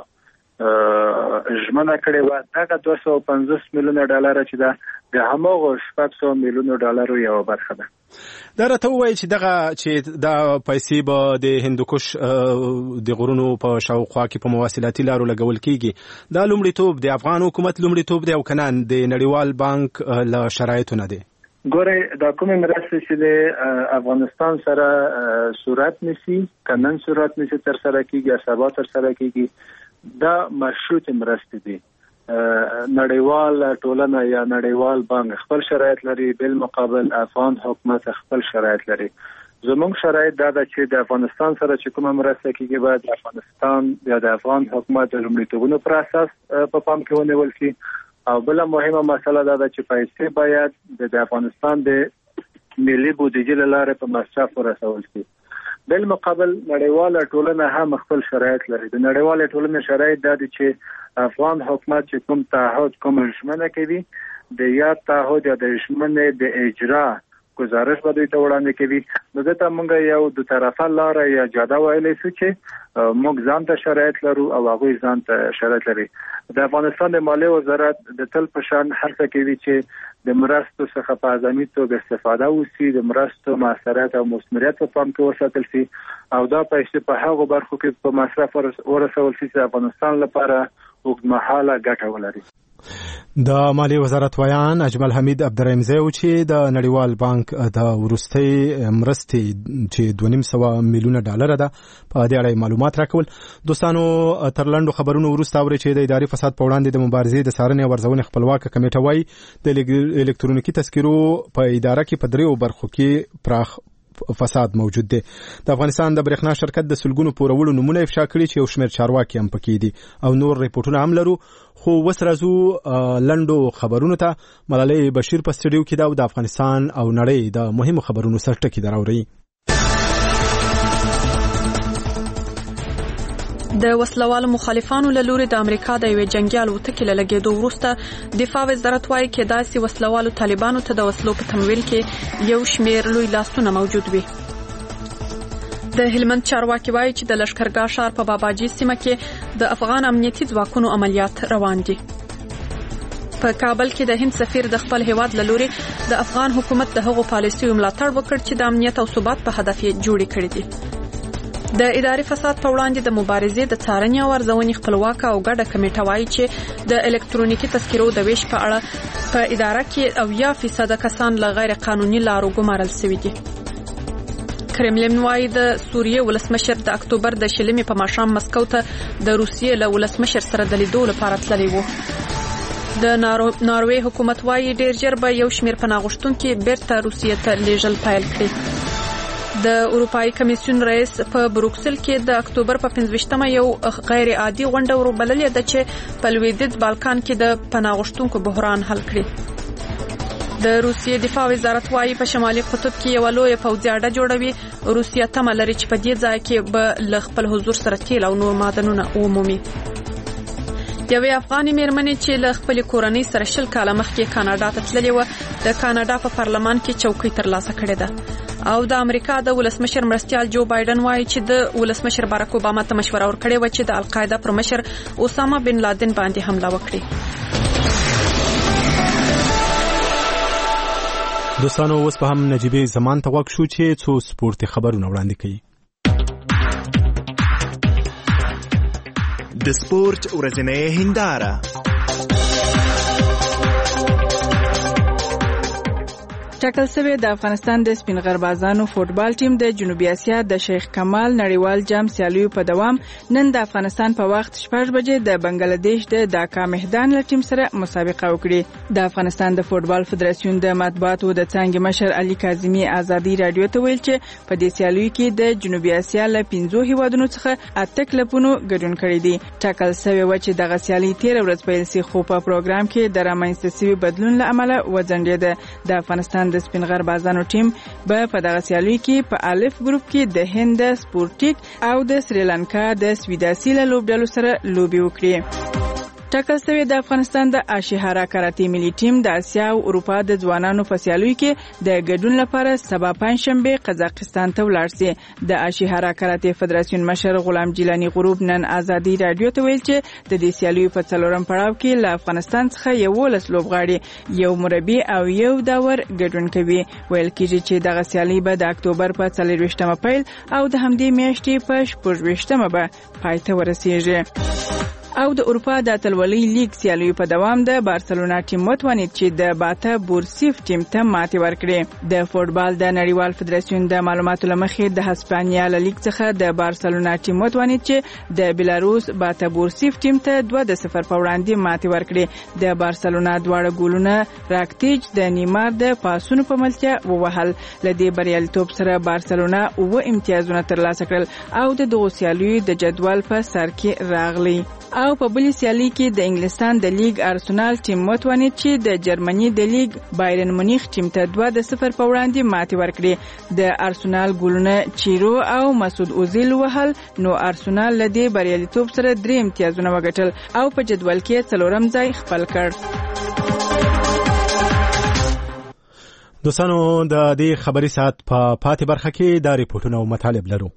ژمنه کړې وه. دغه دوه سوه پنځوس میلیونه ډالر چې ده د هماغو شپږ سوه میلیونو ډالرو یوه برخه ده. دا راته ووایي چې دغه چې دا پیسې به د هندوکش د غرونو په شاوخوا کې په مواصلاتي لارو لګول کېږي، دا لومړیتوب د افغان حکومت لومړیتوب دی او که نه د نړیوال بانک له شرایطو نه دی؟ ګورئ دا کومې مرستې چې د افغانستان سره صورت نیسي، که نن صورت نیسي تر سره کېږي یا سبا تر سره کېږي، دا مشروط مرستې دي. نړیوال ټولنه یا نړیوال بانک خپل شرایط لري، بل مقابل افغان حکومت خپل شرایط لري. زموږ شرایط دا ده چې د افغانستان سره چې کومه مرسته کېږي باید د افغانستان یا د افغان حکومت د لومړیتوبونو پر اساس په پام کې ونیول شي او بله مهمه مسله دا ده چې پیسې باید د افغانستان د ملي بودیجې له لارې په مصرف ورسول شي. بل مقابل نړیواله ټولنه هم خپل شرایط لري. د نړیواله ټولنې شرایط دا دي چې افغان حکومت چې کوم تعهد کوم ژمنه کوي د یاد تعهد یا د ژمنې د اجرا گزارش به دوی ته وړاندې کوي. نو دته موږ یو د طرفه لاره یا جاده ویلې شو چې موږ ځان ته شرایط لرو او هغه ځان ته شرایط لري. د افغانستان د مالیې وزارت د تل په شان هڅه کوي چې د مرستو څخه په اعظمي توګه استفاده وشي، د مرستو موثریت او مثمریت په پام کې وساتل شي او دا پیسې په هغو برخو کې په مصرف ورسول شي چې افغانستان لپاره اوږدمهاله ګټه ولري. د مالیې وزارت ویان اجمل حمید عبدالرحیمزی و چې د نړیوال بانک د وروستۍ مرستې چې دوه نیم سوه میلیونه ډالر ده په دې اړه معلومات راکول. دوستانو تر لنډو خبرونو وروسته اورئ چې د اداري فساد په وړاندې د مبارزې د څارنې او ارزونې خپلواکه کمیټه وايي د الکترونیکي تذکرو په اداره کې په دریو برخو کې پراخ فساد موجود دی. د افغانستان د برېښنا شرکت د سلګونو پورولو نمونه افشا کړي چې یو شمېر چارواکي هم پکې دي او نور ریپورټونه هم لرو. خو اوس راځو لنډو خبرونو ته. ملالۍ بشیر په سټډیو کې ده او د افغانستان او نړۍ د مهمو خبرونو سر ټکي دراوړي. د وسلوالو مخالفانو له لوري د امریکا د یوې جنگي الوتکې له لګېدو وروسته دفاع وزارت وايي چې داسې وسلوالو طالبانو ته د وسلو په تمویل کې یو شمېر لوی لاسونه موجود وي. د هلمند چارواکي وايي چې د لشکرګاه ښار په باباجي سیمه کې د افغان امنیتي ځواکونو عملیات روان دي. په کابل کې د هند سفیر د خپل هیواد له لوري د افغان حکومت د هغو پالیسیو ملاتړ وکړ چې د امنیت او ثبات په هدف یې جوړې کړې دي. د اداري فساد په وړاندې د مبارزې د څارنې او ارزونې خپلواکه او ګډه کمیټه وايي چې د الکترونیکي تذکرو د ویش په اړه په اداره کې اویا فیصد کسان له غیر قانوني لارو ګمارل شوي دي. کرملین وايي د سوریې ولسمشر د اکتوبر د شلمې په ماښام مسکو ته د روسیې له ولسمشر سره د لیدو لپاره تللی و. د ناروې حکومت وايي ډیر ژر به یو شمېر پناه غوښتونکي بیرته روسیې ته لیږل پیل کړي. د اروپایي کمیسیون رئیس په بروکسل کې د اکتوبر په پنځه یو غیر عادي غونډه وربللې ده چې په لویدیځ بالکان کې د پناه غوښتونکو بحران حل کړي. د روسیې دفاع وزارت وايي په شمالي قطب کې یو لوی پوځي اډه جوړوي. روسیه تمه لري چې په دې ځای کې به له خپل حضور سره تیل او نور معدنونه ومومي. یوې افغاني مېرمنې چې له خپل کورنۍ سره شل کاله مخکې کاناډا ته تللې و د کاناډا په پارلمان کې چوکۍ ترلاسه کړې ده. او د امریکا د ولسمشر مرستیال جو بایدن وايي چې د ولسمشر باراک اوباما ته مشوره ورکړې و چې د القاعده پر مشر اسامه بن لادن باندې حمله وکړي. دوستانو اوس په هم نجيبه زمان ته وښ شو چې څو سپورتي خبرونه وړاندې کړي. د سپورت ورځنۍ هنداره. ټاکل شوی د افغانستان د سپین غربازانو فوټبال ټیم د جنوبي اسیا د شیخ کمال نړیوال جام سیالیو په دوام نن د افغانستان په وخت شپږ بجې د بنگلاديش د ډاکا میدان له ټیم سره مسابقه وکړي. د افغانستان د فوټبال فدراسیون د مطبوعاتو د څنګه مشر علي کاظمي ازادي رادیو ته ویل چې په دې سیالیو کې د جنوبي اسیا له پنځو هیوادونو څخه اته کلبونو ګډون کړي دي. ټاکل شوی و چې دغه سیالي تیر ورځ پیل شي خو په پروګرام کې د رامنځته شوي بدلون له امله وځنډېده. د افغانستان د سپین غربازانو ټیم به په دغه سیالي کې په الف ګروپ کې د هند سپورټیک او د سریلانکا د سویداسي له لوبډلو سره لوبي وکړي. ټاکل شوی د افغانستان د آشیهارا کراټي ملي ټیم د اسیا او اروپا د ځوانانو په سیالیو کې د ګډون لپاره سبا پنځشنبه قزاقستان ته ولاړ شي. د آشیهارا کراټي فدراسیون مشر غلام جیلانی غروب نن ازادي رادیو ته ویل چې د دې سیالیو په څلورم پړاو کې له افغانستان څخه یو لس لوبغاړي یو مربي او یو داور ګډون کوي. ویل کېږي چې دغه سیالي به د اکتوبر په څلرویشتمه پیل او د همدې میاشتې په شپږویشتمه به پای ته ورسیږي. او د اروپا د اتلولۍ لیګ سیالیو په دوام د بارسلونا ټیم وتوانید چې د باته بورسیف ټیم ته ماتې ورکړي. د فوټبال د نړیوال فدراسیون د معلوماتو لمخې د هسپانیا لیګ څخه د بارسلونا ټیم وتوانید چې د بلاروس باته بورسیف ټیم ته دوه د صفر په وړاندې ماتې ورکړي. د بارسلونا دواړه ګولونه راکټیج د نیمار د پاسونو په ملتیا ووهل. لدې بریالیتوب سره بارسلونا اوه امتیازونه ترلاسه کړل او د دغه سیالیو د جدول په سر کې راغلی. او په بلې سیالي کې د انګلستان د لیګ ارسنال ټیم وتوانید چې د جرمني د لیګ بایرن مونیخ ټیم ته دوه د صفر په وړاندې ماتې ورکړې. د ارسنال ګولونه چیرو او مسعود اوزیل وهل، نو ارسنال له دې بریالیتوب سره درې امتیازونه وګټل او په جدول کې څلورم ځای خپل کړ. دوستانو د دې خبري ساعت په پاتې برخه کې دا ریپورتونه او مطالب لرو.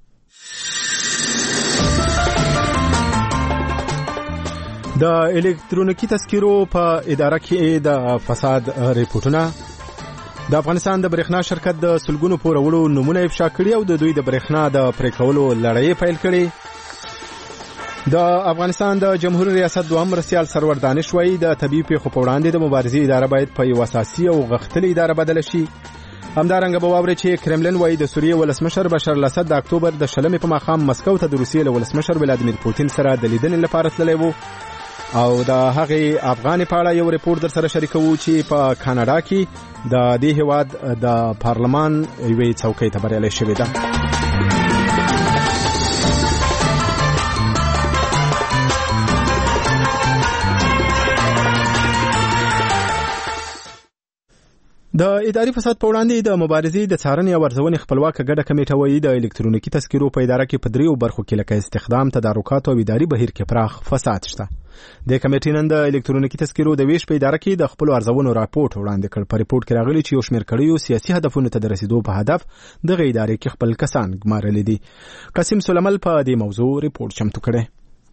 د الکترونیکي تذکرو په اداره کې د فساد ریپورتونه. د افغانستان د برېښنا شرکت د سلګونو پورولو نمونه افشا کړي او د دوی د برېښنا د پرې کولو لړۍ پیل کړي. د افغانستان د جمهوریت ریاست دوهم مرستیال سرور دانش وایي د طبي پیښو په وړاندې د مبارزې اداره باید په یو اساسي او غښتلې اداره بدله شي. همدارنګه به واورئ چې کرملن وایي د سوریې ولسمشر بشار الاسد د اکتوبر د شلمې په ماښام مسکو ته د روسیې له ولسمشر ولادیمیر پوتین سره د لیدنې لپاره تللی و. او د هغې افغاني په اړه یو ریپورت در سره شریکوو چې په کاناډا کې د دې هیواد د پارلمان یوې څوکۍ ته بریالۍ شوې ده. د اداري فساد په وړاندې د مبارزې د څارنې او ارزونې خپلواکه ګډه کمیټه وایي د الکترونیکي تذکرو په اداره کې په دریو برخو کې لکه استخدام، تدارکات او اداري بهیر کې پراخ فساد شته. د کمیټې نن د الکترونیکي تذکرو د ویش په اداره کې د خپل ارزونو راپورټ وړاندې کړ. په ریپورټ کې راغلي چې یو شمېر کړیو سیاسي هدفونو ته د رسیدو په هدف دغه ادارې کې خپل کسان ګمارلي دي. قاسم سلیمل په دې موضوع ریپورټ چمتو کړی.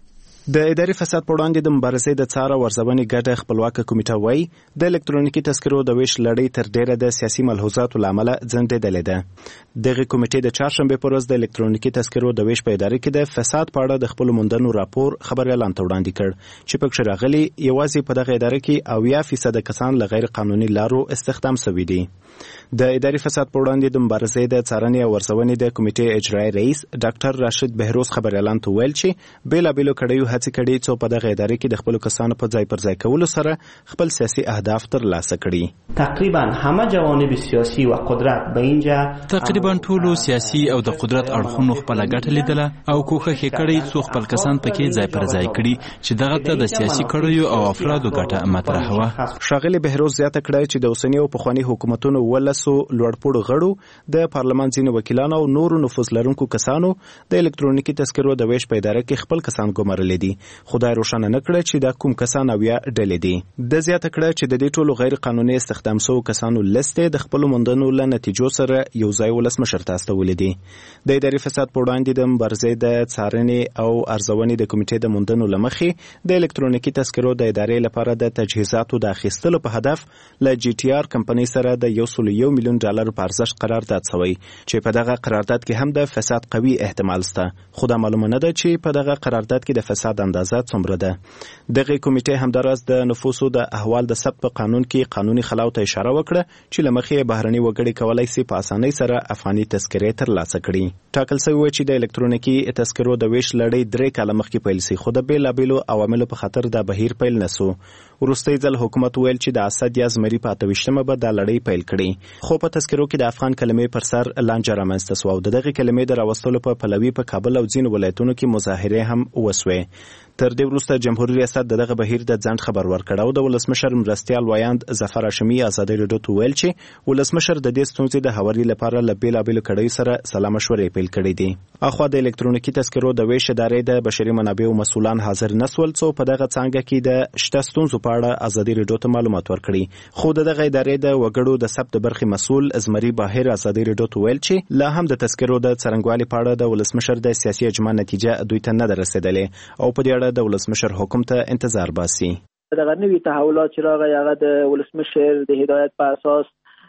د اداري فساد په وړاندې د مبارزې د څار او ارزونې ګډه خپلواکه کمیټه وایي د الکترونیکي تذکرو د ویش لړۍ تر ډیره د سیاسي ملحوظاتو له امله ځنډېدلې ده. دغه کمیټې د چهارشنبې په ورځ د الکترونیکي تذکرو د ویش په اداره کې د فساد په اړه د خپلو موندنو راپور خبريالانو ته وړاندې کړ چې پکې راغلي یوازې په دغه اداره کې اویا فیصد کسان له غیر قانوني لارو استخدام شوي دي. د اداري فساد په وړاندې د مبارزې د څارنې او ارزونې د کمیټې اجرایي رئیس ډاکټر راشد بهروز خبريالانو ته ویل چې بیلابېلو کړیو هڅې کړي څو په دغه اداره کې د خپل کسانو په ځای پر ځای کولو سره خپل سیاسي اهداف ترلاسه کړي. تقریبا همه جوانب سیاسي و قدرت به اینجا تقریبا ټولو سیاسي او د قدرت اړخونو خپل ګټه لیدله او کوښښ یې کړی څو خپل کسان پکې ځای پر ځای کړي چې دغه ته د سیاسي کړیو او افرادو ګټه مطرح وه. ښاغلي بهروز زیاته کړه چې د اوسنی او پخواني حکومتونو ولسو لوړپوړو غړو د پارلمان ځینو وکیلانو او نورو نفوذ لرونکو کسانو د الکترونیکي تذکرو د ویش په اداره کې خپل کسان ګمارلي دي. خدای روښانه نه کړه چې دا کوم کسان او یا ډلې دي. د زیاته کړه چې د دې ټولو غیر قانوني استخدام شوو کسانو لسته د خپل موندنو له نتیجو سره یو ځای ولسمشر ته استولې دي. د اداري فساد په وړاندې د مبارزې د څارنې او ارزونې د کمیټې د موندنو لمخې د الکترونیکي تذکرو د ادارې لپاره د تجهیزاتو د اخیستلو په هدف له جی ټي آر کمپنۍ سره د یو سل یو میلیون ډالر په ارزښت قرارداد شوی چې په دغه قرارداد کې هم د فساد قوي احتمال شته. خو دا معلومه نه ده چې په دغه قرارداد کې د فساد اندازه څومره ده. دغه کمیټې همداراز د نفوسو د احوال د ثبت په قانون کې قانوني خلاو ته اشاره وکړه چې لمخې بهرني وګړي کولای شي په اسانۍ سره افغاني تذکرې ترلاسه کړي. ټاکل شوی و چې د الکترونیکي تذکرو د ویش لړۍ درې کاله مخکې پیل شي، خو د بیلابېلو عواملو په خاطر دا بهیر پیل نه شو. وروستی ځل حکومت ویل چې د اسد یا زمري په اته ویشتمه به دا لړۍ پیل کړي. خو په تذکرو کې د افغان کلمې پر سر لانجه رامنځته شوه او د دغې کلمې د راوستلو په پلوي په کابل او ځینو ولایتونو کې مظاهرې هم وسوې. تر دې وروسته جمهوریت ریاست دغه بهیر د ځنډ خبر ورکړ او د ولسمشر مرستیال وایاند ظفر هاشمي ازادي راډیو ته ویل چې ولسمشر د دې ستونزې د هواري لپاره له بیلابېلو کړیو سره سلا مشورې پیل کړې دي. اخوا د الکترونیکي تذکرو د ویش ادارې د بشري منابعو مسؤلان حاضر نسول څو په دغه څانګه کې د شته ستونزو په اړه ازادي راډیو ته معلومات ورکړي. خو دغه ادارې د وګړو د ثبت برخې مسؤل ازمري باهر ازادي راډیو ته ویل چې لا هم د تذکرو د څرنګوالي په اړه د ولسمشر د سیاسي اجماع نتیجه دوی ته نه ده رسیدلې او په دې اړه د ولسمشر حکم ته انتظار باسي. دغه نوې تحولات چې راغی هغه د ولسمشر د هدایت په اساس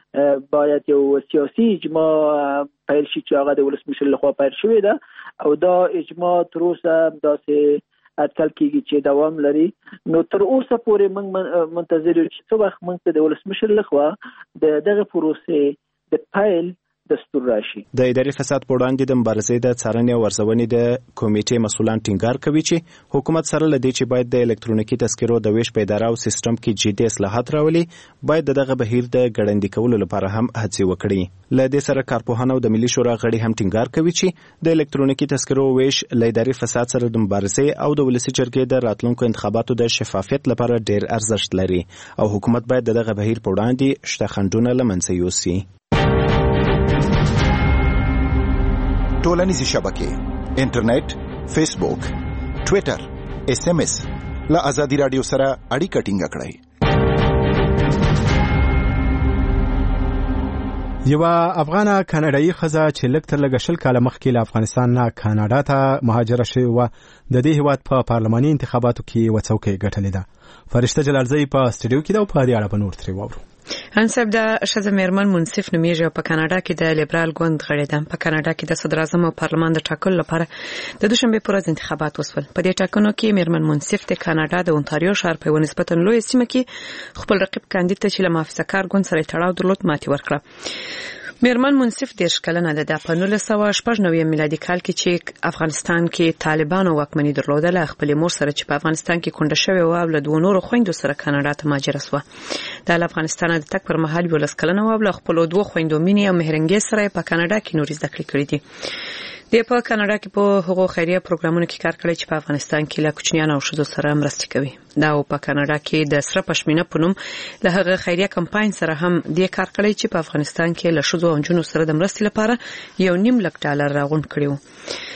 باید یو سیاسي اجماع پیل شي چې هغه د ولسمشر لخوا پیل شوې ده او دا اجماع تر اوسه داسې اټکل کېږي چې دوام لري. نو تر اوسه پورې موږ منتظر یو چې څه وخت موږ ته د ولسمشر لخوا د دغه پروسې د پیل دستور راشي. د اداري فساد په وړاندې د مبارزې د څارنې او ارزونې د کمیټې مسؤلان ټینګار کوي چې حکومت سره لدی چې باید د الکترونیکي تذکرو د ویش په اداره او سیستم کې جدي اصلاحات راولي، باید دغه بهیر د ګړندي کولو لپاره هم هڅې وکړي. له دې سره کارپوهان او د ملي شورا غړي هم ټینګار کوي چې د الکترونیکي تذکرو ویش له اداري فساد سره د مبارزې او د ولسي جرګې د راتلونکو انتخاباتو د شفافیت لپاره ډیر ارزښت لري او حکومت باید دغه بهیر په وړاندې شته خنډونه له منځه یوسي. ټولنیزې شبکې، انټرنیټ، فیسبوک، ټویټر، اس ام اس له ازادي رادیو سره اړیکه ټینګه کړئ. یو افغانه کاناډایي ښځه چې لږ تر لږه شل کاله مخکې له افغانستان نه کاناډا ته مهاجره شوې وه، د دې هېواد په پارلماني انتخاباتو کې یوه څوکۍ ګټلې ده. فرشته جلالزی په سټډیو کې ده او په دې اړه به نور ترې واورو. انصب د ښځه میرمن منصف نومیږي او په کاناډا کې د لیبرال ګوند غړې ده. په کاناډا کې د صدر اعظم او پارلمان د ټاکلو لپاره د دوشنبه پر ورځ انتخابات وشول. په دې ټاکنو کې میرمن منصف د کاناډا د اونټاریو ښار په نسبتا لوی سیمه کې خپل رقیب کاندید ته چې له محافظه کار ګوند سره تړاو درلود ماتې ورکړه. میرمن منصف دېرش کلنه ده. د په نولس سوه شپږ نوي میلادي کال کې چې افغانستان کې طالبانو واکمني درلودله، خپل مور سره چې په افغانستان کې کونډه شوې وه او له دوه نورو خویندو سره کاناډا ته مهاجره شوه. د افغانستان د تګ پر مهال یولس کلنه وه او له خپلو دوه خویندو مینې او مهرنګې سره په کاناډا کې نورې زده کړې کړې دي. د په کاناډا کې په هغو خیریه پروګرامونو کې کار کړی چې په افغانستان کې له کوچنیانو او ښځو سره مرسته کوي. دا او په کاناډا کې د سره پښمینه په نوم له هغه خیریه کمپاین سره هم د کار کړی چې په افغانستان کې له ښځو او نجونو سره د مرستې لپاره یو نیم لک ډالر راغونډ کړي.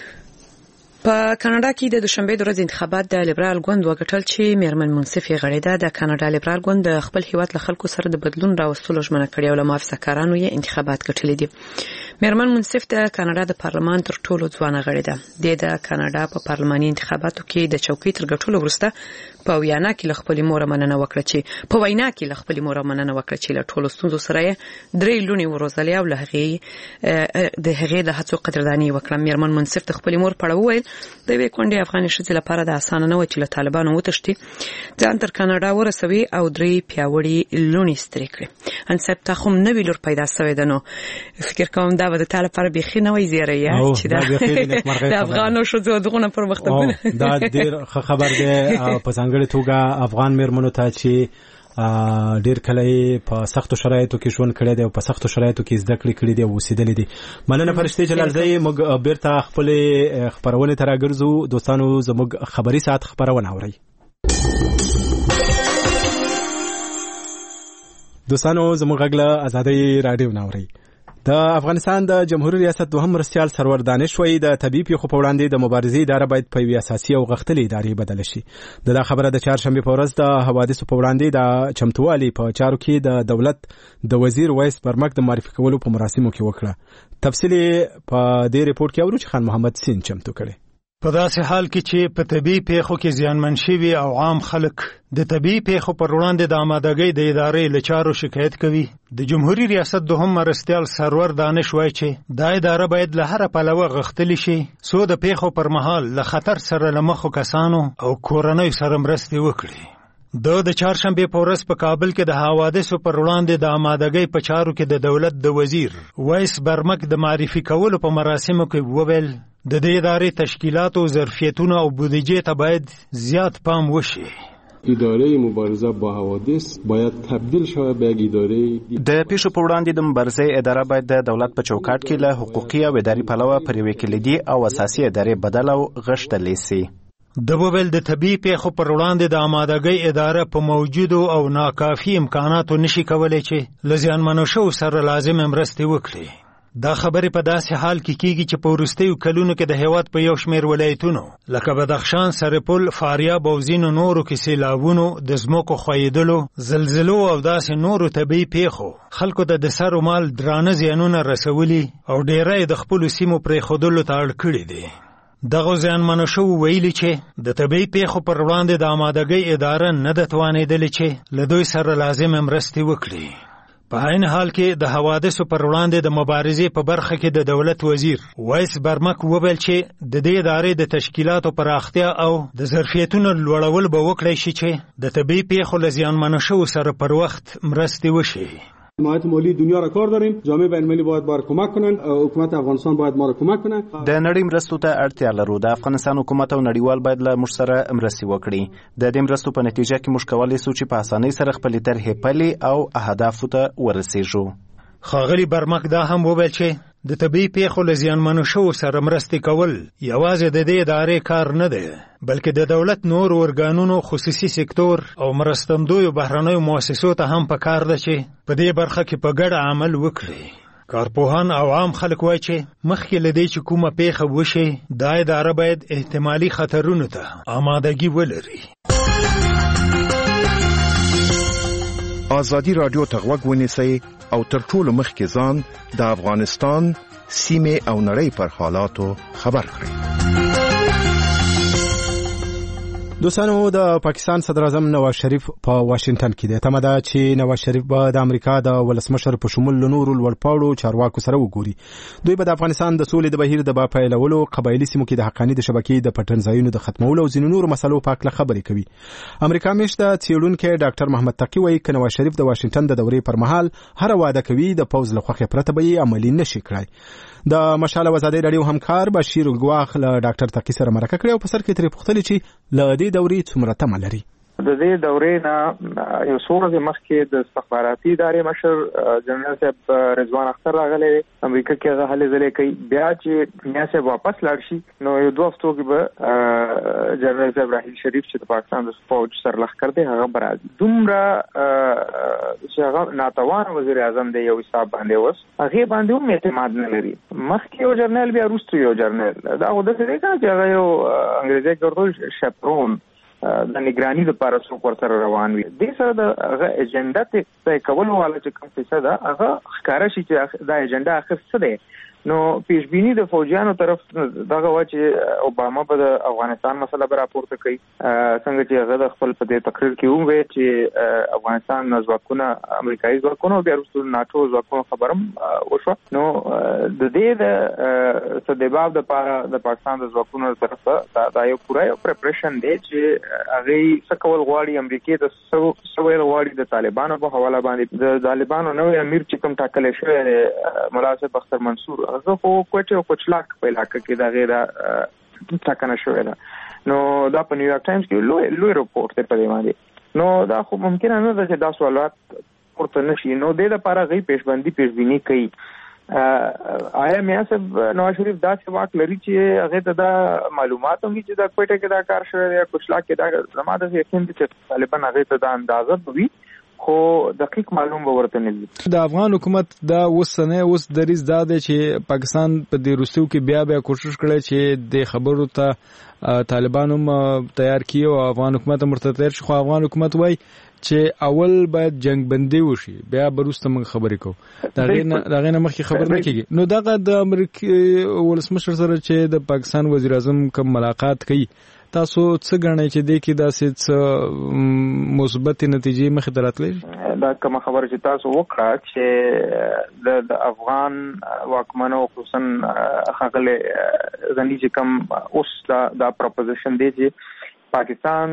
په کاناډا کې د دوشنبه د ورځې انتخابات د لیبرال ګوند وګټل چې میرمن منصف یې غړې ده. د کاناډا لیبرال ګوند د خپل هیواد له خلکو سره د بدلون راوستلو ژمنه کړې او له محافظه کارانو یې انتخابات ګټلې دي. میرمن منصف د کاناډا د پارلمان تر ټولو ځوانه غړې ده. د کاناډا په پارلماني انتخاباتو کې د چوکۍ تر ګټلو وروسته په وینا کې له خپل مور مننه وکړه چې په وینا کې له خپل مور مننه وکړه چې له ټولو ستونزو سره درې لونی وروزلې او له هغې د هغې د هڅو قدرداني وکړه. میرمن منصف د خپل مور په اړه وویل د یوې کونډې افغاني ښځې لپاره د اسانه نه و چې له طالبانو وتښتي، ځان تر کاناډا ورسوي او درې پیاوړي لونی سترې کړي. انصب ته خو نوې لور پیدا شوې ده، نو فکر کوم دا به د تا لپاره بیخي نوی زیری چې د افغانو ښځو دغونه پرمختګونه دا ډېر ښه خبر دی. په ځانګړې توګه افغان میرمنو ته چې ډیر کله په سختو شرایطو کې ژوند کړی دی او په سختو شرایطو کې زده کړې کړې دي او اوسېدلې دي. مننه فرشته جلالزی. موږ بیرته خپل خبرونه ته راګرځو. دوستانو زموږ خبري ساعت خبرونه اورئ. دوستانو زموږ غږ له ازادي رادیو نه اورئ. د افغانستان د جمهوریت ریاست دوهم مرستیال سرور دانش وایي د طبي پیښو په وړاندې د مبارزې اداره باید په یوې اساسي او غښتلې ادارې بدله شي. دا خبره د چهارشنبې په ورځ د حوادثو په وړاندې د چمتووالي په چارو کې د دولت د وزیر ویس برمک د معرفي کولو په مراسمو کې وکړه. تفصیل په دې ریپورت کې اورو چې خان محمد سین چمتو کړي. په داسې حال کې چې په طبي پیښو کې زیانمن شوي او عام خلک د طبي پیښو پر وړاندې د آمادګۍ د ادارې له چارو شکایت کوي، د جمهوریت ریاست دوهم مرستیال سرور دانش وایي چې دا اداره باید له هره پلوه غښتلې شي څو د پیښو پر مهال له خطر سره له مخو کسانو او کورنیو سره مرستې وکړي. د د چهارشنبې په ورځ په کابل کې د حوادثو پر وړاندې د آمادګۍ په چارو کې د دولت د وزیر ویس برمک د معرفي کولو په مراسمو کې وویل د دې ادارې تشکیلاتو، ظرفیتونو او بودیجې ته باید زیات پام وشي. اداره مبارزه با حوادث باید تبدیل شود به یک اداره. د پیښو په وړاندې د مبارزې اداره باید د دولت په چوکاټ کې له حقوقي او اداري پلوه پر یوې کلیدي او اساسي ادارې بدل او غښتلې سي. د وویل د طبي پیښو پر وړاندې د آمادګۍ اداره په موجودو او ناکافي امکاناتو نشي کولی چې له زیانمنو شوو سره لازم مرستې وکړي. دا خبرې په داسې حال کې کیږي چې په وروستیو کلونو کې د هیواد په یو شمېر ولایتونو لکه بدخشان، سرپل، فاریاب او ځینو نورو کې سیلابونو، د ځمکو ښویېدلو، زلزلو او داسې نورو طبیعي پیښو خلکو ته د سر و مال درانه زیانونه رسولي او ډیری د خپلو سیمو پرېښودلو ته اړ کړي دي. دغه زیانمنو شوو ویلي چې د طبیعي پیښو پر وړاندې د آمادګۍ اداره نه ده توانېدلې چې له دوی سره لازمه مرستې وکړي. په عین حال کې د حوادثو پر وړاندې د مبارزې په برخه کې د دولت وزیر ویس برمک وویل چې د دې ادارې د تشکیلاتو پراختیا او د ظرفیتونو لوړول به وکړی شي چې د طبیعي پیښو له زیانمنو شوو سره پر وخت مرستې وشي. حمایت مالی دنیا را کار داریم. جامعه بین‌المللی باید بار کمک کنن، حکومت افغانستان باید ما را کمک کنه. د نړۍ مرستو ته اړتیا لرو. د افغانستان حکومت او نړیوال باید له موږ سره مرستې وکړي. د دې مرستو په نتیجه کې موږ کولی شو چې په اسانۍ سره خپلې طرحې پلي او اهدافو ته ورسیږو. ښاغلي برمک دا هم وویل چې د طبیعي پیښو له زیانمنو شوو سره مرستې کول یوازې د دې ادارې کار نه دی، بلکې د دولت نور ارګانونو، خصوصي سکتور او مرستندویو بهرنیو مؤسسو ته هم پکار ده چې په دې برخه کې په ګډه عمل وکړي. کارپوهان او عام خلک وایي چې مخکې له دې چې کومه پیښه وشي، دا اداره باید احتمالي خطرونو ته آمادګي ولري. ازادي رادیو ته غوږ ونیسئ او تر ټولو مخکې ځان د افغانستان سیمې او نړۍ پر حالاتو خبر کړئ. دوستانو، د پاکستان صدر اعظم نواز شریف په واشنگټن کې دی. تمه ده چې نواز شریف به د امریکا د ولسمشر په شمول نورو لوړپوړو چارواکو سره وګوري. دوی به د افغانستان د سولې د بهیر د با پیلولو، قبایلی سیمو کې د حقاني د شبکې د پټنځایونو د ختمولو او ځینو نورو مسلو په اړه خبرې کوي. امریکا میشته څېړونکی ډاکټر محمد تقی وایي چې نواز شریف د واشنگټن د دورې پر مهال هر وعده کوي د پوز له خوښې پرته به یې عملي نشي کړای. د مشال ازادي رادیو همکار بشیر ګواخ له ډاکټر تقی سره مرکه کړې او په سر کې ترې پوښتنه چې له دې دورې څومره تمه لري. د دې دورې نه یو څو ورځې مخکې د استخباراتي ادارې مشر جنرال صاحب رضوان اختر راغلی امریکا کې هغه هلې ځلې کوي. بیا چې میا صاحب واپس لاړ شي نو یو دوه هفتو کې به جنرال صاحب راحیل شریف چې د پاکستان د فوج سرلښکر دی هغه به راځي. دومره چې هغه ناتوان وزیر اعظم دی یو حساب باندې اوس هغې باندې هم اعتماد نه لري. مخکې یو جرنیل بیا وروسته یو جرنیل دا خو داسې دی که چې هغه یو انګریزي کې ورته شپرون د نگرانی لپاره څوک ورسره روان وي. دې سره د هغه ایجنډا ته کول والا چې کوم څه ده هغه ښکاره شي چې دا ایجنډا اخر څه دی. نو پیشبینی د فوجیانو طرف دغه و چې اوباما به د افغانستان مسله به راپورته کوي، څنګه چې هغه د خپل په دې تقریر کې وویل چې افغانستان ځواکونه امریکایي ځواکونه بیا وروسته ناټو ځواکونو خبرم وشوه. نو د دې د سدباب د پاره د پاکستان د ځواکونو طرفه دا یو پوره یو پریپریشن دی چې هغه څه کول غواړي امریکای د سویل غواړي د طالبانو په حواله باندې. د طالبانو نوې امیر چې کوم ټاکل شوی مناسب اختر منصور هغه خو کوټه او کوچلاک په علاقه کې دا غیره ټاکنه شوې ده. نو دا په نیویارک ټایمز کې لوی لوی رپورټ دی په دې باندې. نو دا خو ممکن نه ده چې دا سوالات ورته نشي. نو د دې لپاره غي پیشبندي پیشبینی کوي. آیا میا صاحب نواز شریف دا څه واک لري چې هغه ته دا معلومات هم چې دا کوټه کې دا کار شوی دی کوچلاک کې دا زماده یقین دي چې طالبان هغه ته دا اندازه وي خو دقیق معلوم به ورته نه دي. د افغان حکومت دا وسنه اوس دریز دا دی چې پاکستان په دې روسیو کې بیا بیا کوشش کړي چې د خبرو ته طالبان هم تیار کړي او افغان حکومت مرتد تیر شي. خو افغان حکومت وایي چې اول باید جنگ بندي وشي بیا بروسته موږ خبرې کوو. دا غینه دا غینه مخکې خبر نه کیږي. نو دغه د امریکای ولسمشر سره چې د پاکستان وزیر اعظم کوم ملاقات کوي تاسو څه غواړئ چې د کې داسې څه مثبت نتیجې مخې ته راتلې؟ دا کوم خبره چې تاسو وکړه چې د افغان واکمنو خصوصا خغله غنی چې کوم اوس دا پروپوزیشن دی چې پاکستان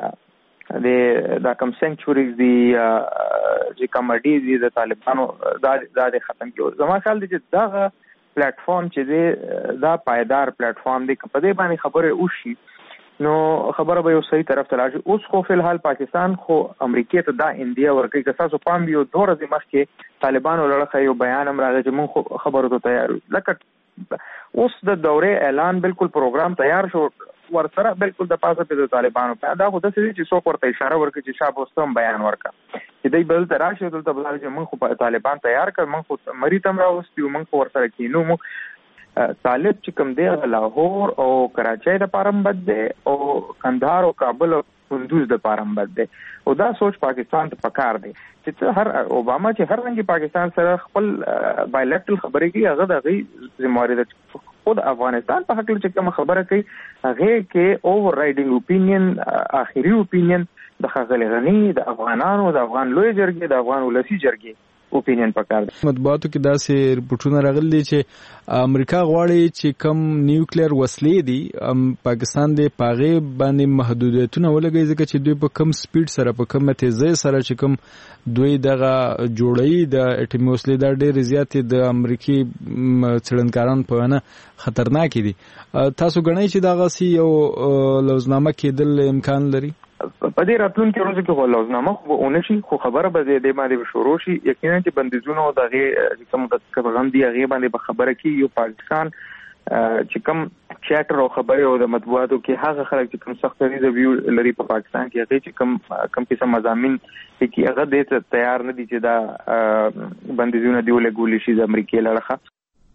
د دا کوم سنچوريز دی چې کوم ډی دی د طالبانو دا د ختم کیو. زما خیال دی چې دا پلیټ فارم چې دی دا پایدار پلیټ فارم دی. په دې باندې خبره وشي نو خبره به یو صحیح طرف ته راځي. اوس خو په الحال پاکستان خو امریکای ته دا انډیا ورکړي که تاسو پام یو دوه ورځې مخکې طالبانو لړخه یو بیان هم راغی چې مونږ خبرو ته تیار یو. لکه اوس د دورې اعلان بالکل پروګرام تیار شو ورسره بالکل د پاسه په طالبانو په دا خو د سړي چې څوک ورته اشاره ورکړي چې شابه واستم بیان ورکړه چې دوی بل تر راشي دلته بل چې مونږ خو طالبان تیار کړ مونږ خو مری تم راوستي مونږ ورسره کینو مو طالب چې کوم دی لاهور او کراچۍ د پارم بد دی او کندهار او کابل او کندوز د پارم بد دی او دا سوچ پاکستان ته پکار دی چې هر اوباما چې هر رنګي پاکستان سره خپل بایلیټرل خبرې کوي هغه د غي ذمہواری ده. خود افغانستان په حق چې کوم خبره کوي هغه کې اوور رائډینګ اوپینین اخیری اوپینین د خغل غنی د افغانانو د افغان لوی جرګې د افغان ولسی جرګې اوپینین پکار دی. مطبوعاتو کې داسې رپورټونه راغلي چې امریکا غواړي چې کم نیوکلیر وسلې دي پاکستان د پاغه باندې محدودیتونه ولګي ځکه چې دوی په کم سپیډ سره په کم تیزی سره چې کم دوی دغه جوړي د اټومي وسلې د ډېر زیاتې د امریکای څېړنکاران په وینا خطرناک دي. تاسو غواړئ چې دغه سی یو لوزنامه کېدل امکان لري؟ په دې راتلونکي ورځو کې خو لوزنامه خو اونشي خو خبره به دې باندې شروع شي. یقینا چې بندیزونه او دغه کوم د کبغم دی هغه باندې به خبره کی یو پاکستان چې کوم چاټر او خبره او د مطبوعاتو کې هغه خلک چې کوم سخت ریویو لري په پاکستان کې هغه چې کوم کوم قسم مضامین کې هغه دې تیار نه دي چې دا بندیزونه دی ولګول شي د امریکای لړخه.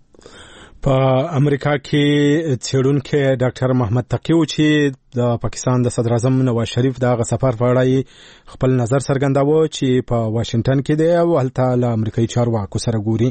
په امریکا کې څېړونکي ډاکټر محمد تقی و چې د پاکستان د صدر اعظم نواز شریف د سفر په اړه خپل نظر څرګنداوه چې په واشنگټن کې دی او هلته له امریکایي چارواکو سره ګوري.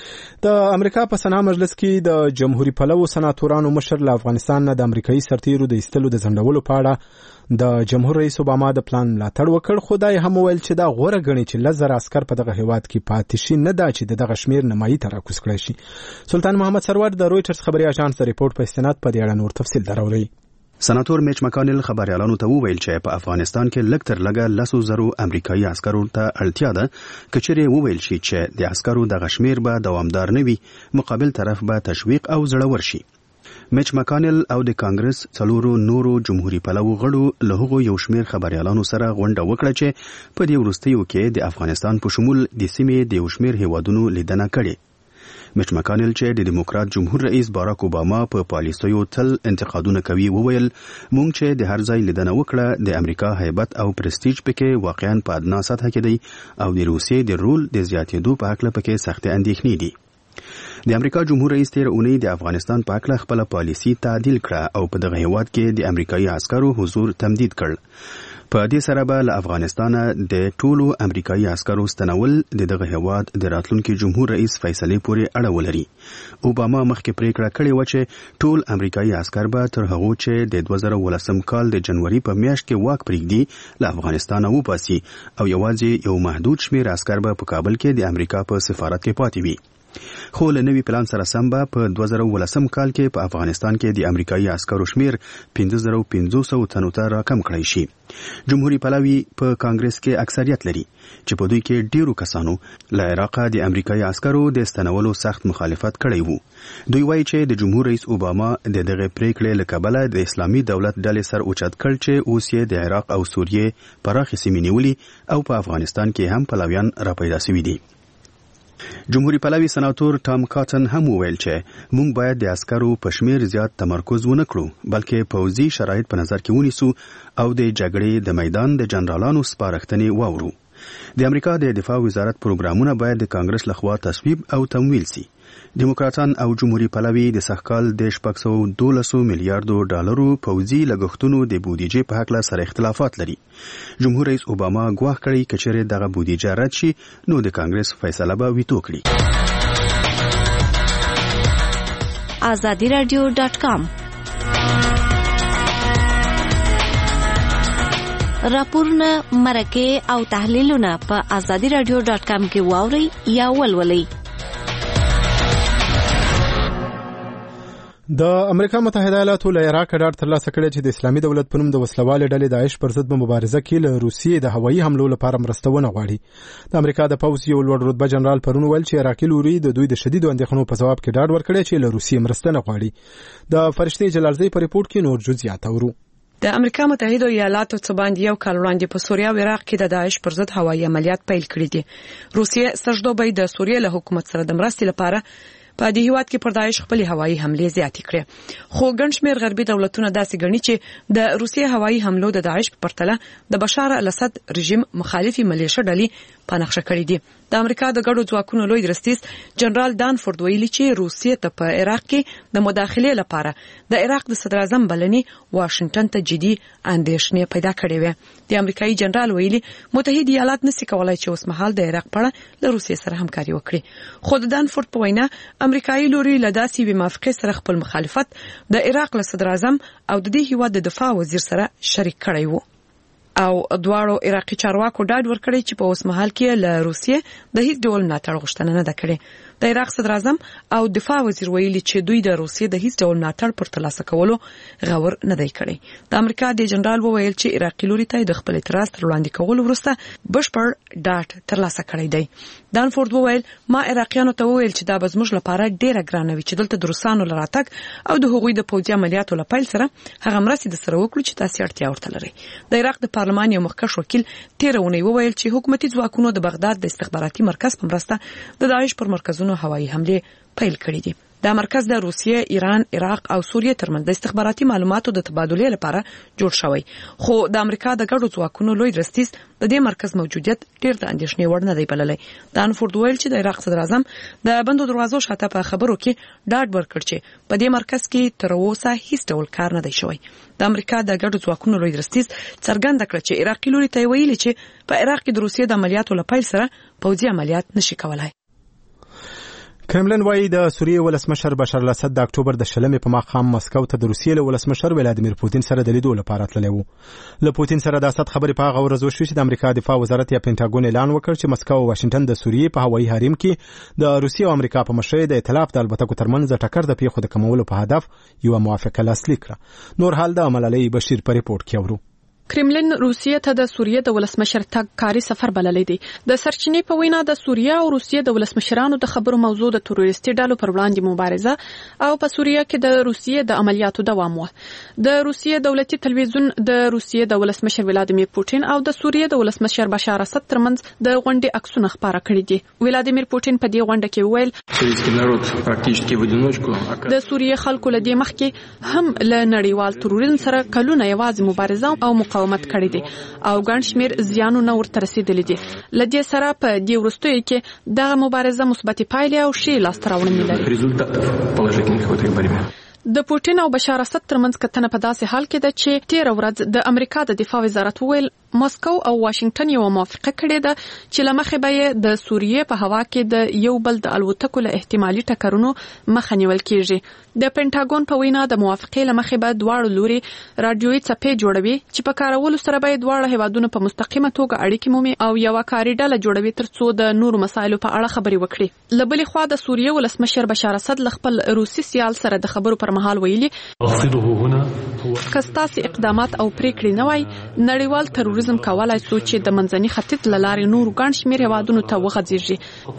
د امریکا په سنا مجلس کې د جمهوریت پلوو سناتورانو مشر له افغانستان نه د امریکایي سرتیرو د ایستلو د ځنډولو په اړه د جمهور رئیس اوباما د پلان ملاتړ وکړ، خو دا هم ویل چې دا غوره ګڼي چې لزر عسكر په دغه هیواد کې پاتې شي، نه دا چې دغه شمیر نمایي تراکوز کړی شي. سلطان محمد سرور د رويټرز خبري اژانس د ریپورت په استناد په دې اړه نور تفصیل دراوړي. سناتور میچ مکانل خبريالانو ته وویل چې په افغانستان کې لږ تر لږه لسو زرو امریکایي عسکرو ته اړتیا ده، کچېرې وویل شي چې د عسکرو د غشمیر به دوامدار نه وي، مقابل طرف به تشویق او زړور شي. میچ مکانل او د کانګرس څلورو نورو جمهوریت پلوو غړو له هغو یو شمیر خبريالانو سره غونډه وکړه چې په دې وروستیو کې د افغانستان په شمول د سیمې د یو شمیر هیوادونو لیدنه کړې. میچ مکانل چې د دیموکرات جمهور رئیس باراک اوباما په پالیسیو تل انتقادونه کوي وویل مونږ چې د هر ځای لیدنه وکړه د امریکا هیبت او پرستیج پکې واقعا په ادنا سطح کې دی او د روسیې د رول د زیاتېدو په حق پکې سخت اندېښنې دي. د امریکا جمهور رئیس تیر اونۍ د افغانستان په اړه خپل پالیسی تعدیل کړه او په دغه هیواد کې د امریکایي عسکرو حضور تمدید کړ. په دې سره به له افغانستان د ټولو امریکایي عسکرو ستنول د دغه هیواد د راتلونکي جمهور رئیس فیصلې پورې اړه ولري. اوباما مخکې پریکړه کړې و چې ټول امریکایي عسکر به تر هغو چې د دوه زره ولسم کال د جنوري په میاشت کې واک پرېږدي له افغانستان وباسي او یوازې یو محدود شمیر عسکر به په کابل کې د امریکا په سفارت کې پاتې وي. خو له نوي پلان سره سم به په دوه زره ولسم کال کې په افغانستان کې د امریکایي عسکرو شمیر پنځه زره پنځه سوه تنو ته راکم کړی شي. جمهوریت پلوي په کانګرس کې اکثریت لري چې په دوی کې ډیرو کسانو له عراق د امریکایي عسکرو د استنولو سخت مخالفت کړی وو. دوی وایي چې د جمهور رئیس اوباما د دغه پریکړې له کبله د اسلامي دولت ډلې سر اوچت کړ چې اوس یې د عراق او سوریې پراخې سیمې نیولې او په افغانستان کې هم پلویان راپیدا شوي دي. جمهوریت پلوي سناتور ټام کاټن هم وویل چې موږ باید د عسکرو په شمیر زیات تمرکز ونه کړو بلکې پوځي شرایط په نظر کې ونیسو او د جګړې د میدان د جنرالانو سپارښتنې واورو. د امریکا د دفاع وزارت پروګرامونه باید د کانګرس لخوا تصویب او تمویل شي. دیموکراتان او جمهوریت پلوي د سخکال د شپږ سوه دولسو میلیارډو ډالرو پوځي لګښتونو د بودیجې په هکله سره اختلافات لري. جمهور رئیس اوباما ګواښ کړی چې چیرې دغه بودیجه رد شي نو د کانګرس فیصله به ویتو کړي. آزادی رادیو ډاټ کام راپورونه مرکه او تحلیلونه په آزادی رادیو ډاټ کام کې واورئ یا ولولئ. د امریکا متحده ایالاتو له عراق ډاډ ترلاسه کړی چې د اسلامي دولت په نوم د وسلوالې ډلې داعش پر ضد مبارزه کې له روسیې د هوایي حملو لپاره مرسته ونه غواړي. د امریکا د پوځ یو لوړ رتبه جنرال پرون ویل چې عراقي لوري د دوی د شدیدو اندېښنو په ځواب کې ډاډ ورکړی چې له روسیې مرسته نه غواړي. د فرشتي جلالزی په ریپورت کې نور جزئیات اورو. د امریکا متحده ایالاتو څخه باندې یو کال وړاندې په سوریه او عراق کې د داعش پر ضد هوایي عملیات پیل کړي دي. روسیې سرجدوبۍ د سوریې له حکومت سره د مرستې لپاره په دې هیواد کې پر داعش خپل هوایي حملې زیاتې کړې. خو ګڼ شمېر غربي دولتونه داسې ګڼي چې د روسیې هوایي حملو د داعش په پرتله د بشار الاسد رژیم مخالفي ملیشه ډلې په نقشه کړې دي. د امریکا د ګډو ځواکونو لوی درستیز جنرال دانفورد ویلي چې روسیې ته په عراق کې د مداخلې لپاره د عراق د صدر اعظم بلنې واشنگټن ته جدي اندېښنې پیدا کړې وې. د امریکایي جنرال ویلي متحده ایالات نشي کولای چې اوس مهال د عراق په اړه له روسیې سره همکاري وکړي. خو د دانفورد په وینا امریکایي لوري له داسې بې موافقې سره خپل مخالفت د عراق له صدر اعظم او د دې هیواد د دفاع وزیر سره شریک کړی وو. او دواړو عراقي چارواکو ډاډ ورکړی چې په اوس مهال کې له روسیې د هیڅ ډول ملاتړ غوښتنه نه ده کړې. د عراق صدر اعظم او دفاع وزیر ویلي چې دوی د روسیې د هیڅ ډول ملاتړ پر ترلاسه کولو غور نه دی کړی. د امریکا د جنرال وویل چې عراقي لوري ته د خپل اعتراض تر وړاندې کولو وروسته بشپړ ډاډ ترلاسه کړی دی. دانفورد وویل ما عراقیانو ته وویل چې دا به زموږ لپاره ډیره ګرانه وي چې دلته د روسانو لراتګ او د هغوی د پوځي عملیاتو لپاره سره هغه مرستې د سره وکړو چې تاسو اړتیا ورته لرئ. د عراق د پارلمان یو مخکښ وکیل تیرونی وویل چې حکومتي ځواکونو د بغداد د استخباراتي مرکز په مرسته د داعش پر مرکزونو هوایي حمله پیل کړې دي. دا مرکز د روسیې، ایران، عراق او سوریې ترمنځ د استخباراتي معلوماتو د تبادلې لپاره جوړ شوی، خو د امریکا د ګډو ځواکونو لوی درستیز د دې مرکز موجودیت ډیر د اندېښنې وړ نه دی بللی. دانفورد ویل چې د عراق صدر اعظم د بندو دروازو شاته په خبرو کې ډاډ ورکړ چې په دې مرکز کې تر اوسه هیڅ ډول کار نه دی شوی. د امریکا د ګډو ځواکونو لوی درستیز څرګنده کړ چې عراقي لوري ته ویلي چې په عراق کې د روسیې د عملیاتو لپاره سره پوځي عملیات نشي کولای. کرملن وايي د سوریې ولسمشر بشار الاسد د اکتوبر د شلمې په ماښام مسکو ته د روسیې له ولسمشر ولادیمیر پوتین سره د لیدو لپاره تللی و. له پوتین سره د اسد خبرې په هغه ورځ وشوې چې د امریکا دفاع وزارت یا پینټاګون اعلان وکړ چې مسکو او واشنگټن د سوریې په هوایي حریم کې د روسیې او امریکا په مشرۍ د ائتلاف د البتکو ترمنځ د ټکر د پیښو د کمولو په هدف یو موافقه لاسلیک کړه. نور حال د ملالۍ بشیر په ریپورت کې اورو. کرملن روسیې ته د سوریې د ولسمشر تګ کاري سفر بللی دی. د سرچینې په وینا د سوریې او روسیې د ولسمشرانو د خبرو موضوع د تروریستي ډلو پر وړاندې مبارزه او په سوریې کې د روسیې د عملیاتو دوام و. د روسیې دولتي تلویزیون د روسیې د ولسمشر ولادیمیر پوتین او د سوریې د ولسمشر بشار اسد ترمنځ د غونډې عکسونه خپاره کړي دي. ولادیمیر پوتین په دې غونډه کې وویل د سوریې خلکو له دې مخکې هم له نړیوال تروریزم سره کلونه یوازې مبارزه او مقاومت کړی دي او ګڼ شمېر زیانونه ورته رسیدلي دي. له دې سره په دې وروستیو کې دغه مبارزه مثبتې پایلې او ښې لاسته راوړنې لري. د پوتین او بشار اسد ترمنځ کتنه په داسې حال کې ده چې تیر ورځ د امریکا د دفاع وزارت وویل مسکو او واشنگټن یو موافقه کړې ده چې لمخې به د سوریې په هوا کې د یو بل د الوتکو له احتمالي ټکرونو مخه نیول کیږي. د پینټاګون په وینا د موافقې لمخې به دواړو لوري رادیوي څپې جوړوي چې په کارولو سره به دواړه هیوادونه په مستقیمه توګه اړیکې مومي او یو کاري ډله جوړوي ترڅو د نورو مسایلو په اړه خبرې وکړي. له بلې خوا د سوریې ولسمشر بشار اسد له خپل روسي سیال سره د خبرو پر مهال ویلي که ستاسې اقدامات او پریکړې نه وای نړیوال تروریزم کولای شو چې د منځني ختیځ له لارې نور ګڼ شمېر هیوادونو ته وغځېږي.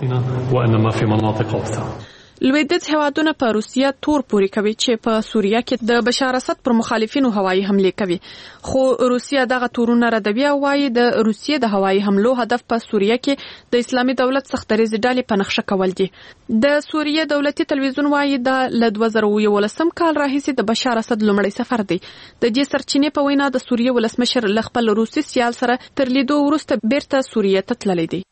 لویدیځ هیوادونه په روسیه تور پوري کوي چې په سوریه کې د بشار اسد پر مخالفینو هوایي حمله کوي، خو روسیه دغه تورونه ردوي او وايي د روسیې د هوایي حملو هدف په سوریه کې د اسلامي دولت سختریز ډلې په نقشه کول دي. د سوریه دولتي تلویزیون وايي د دوه زره یولسم کال راهیسې د بشار اسد لومړی سفر دی. د دې سرچینې په وینا د سوریه ولسمشر له خپل روسي سیال سره تر لیدو وروسته بیرته سوریه ته تللی دی.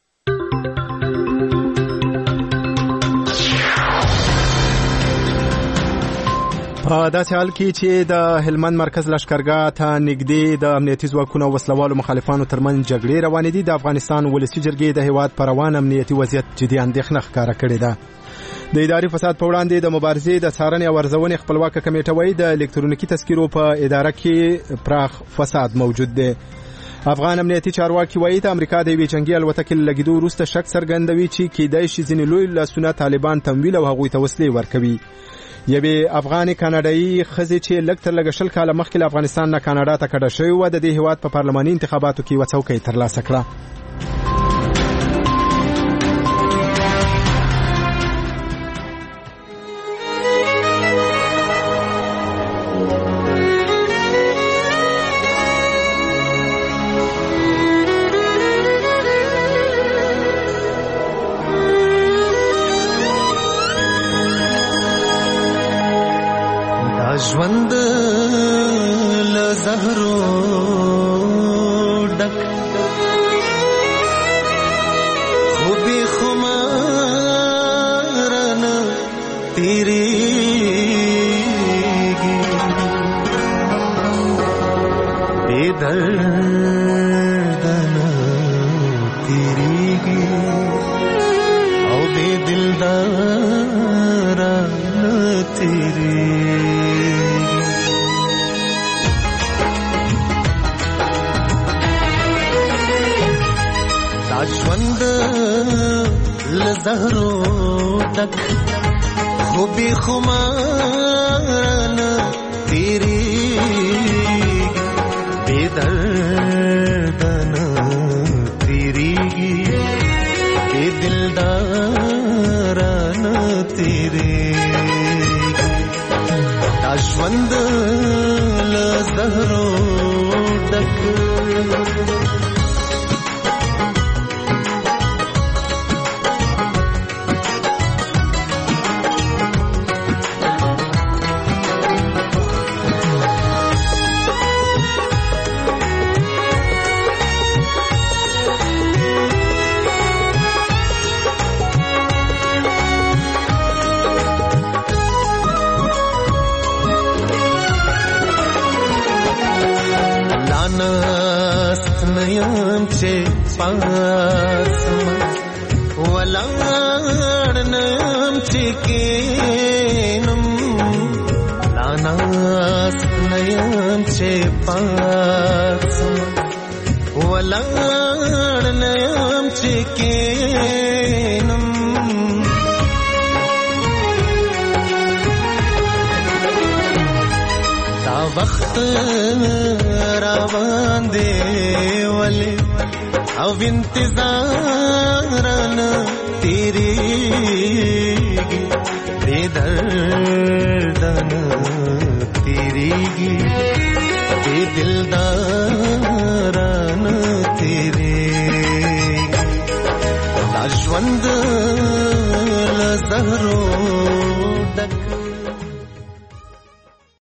په داسې حال کې چې د هلمند مرکز لشکرګاه ته نږدې د امنیتي ځواکونو او وسلوالو مخالفانو ترمنځ جګړې روانې دي، د افغانستان ولسي جرګې د هیواد پر روان امنیتي وضعیت جدي اندېښنه ښکاره کړې ده. د اداري فساد په وړاندې د مبارزې د څارنې او ارزونې خپلواکه کمیټه وايي د الکترونیکي تذکیرو په اداره کې پراخ فساد موجود دی. افغان امنیتي چارواکي وايي د امریکا د یوې جنگي الوتکې له لګېدو وروسته شک څرګندوي چې کیدای شي ځینې لوی لاسونه طالبان تمویل او هغوی ته وسلې ورکوي. یوې افغاني کاناډایي ښځې چې لږ تر لږه شل کاله مخکې له افغانستان نه کاناډا ته کډه شوې وه د دې هېواد په پارلماني انتخاباتو کې یوه څوکۍ ترلاسه کړه. ژوند له زهرو ډک خو بې خماره نه تېرېږي، بې درده نه تېرېږي او بې دلداره نه تېرېږي. لزهرو تک خوبی خمارن تیری بے دردن تیری بے دلدارن تیری ژوند لزهرو تک چې پاسم ولړنم چې کینم لاناس نیم چې پاسم ولړنم چې کینم دا وخت روان دی ولی او انتظارن تیریگی بے دردن تیریگی بے دلدارن تیریگی دا ژوند لزهرو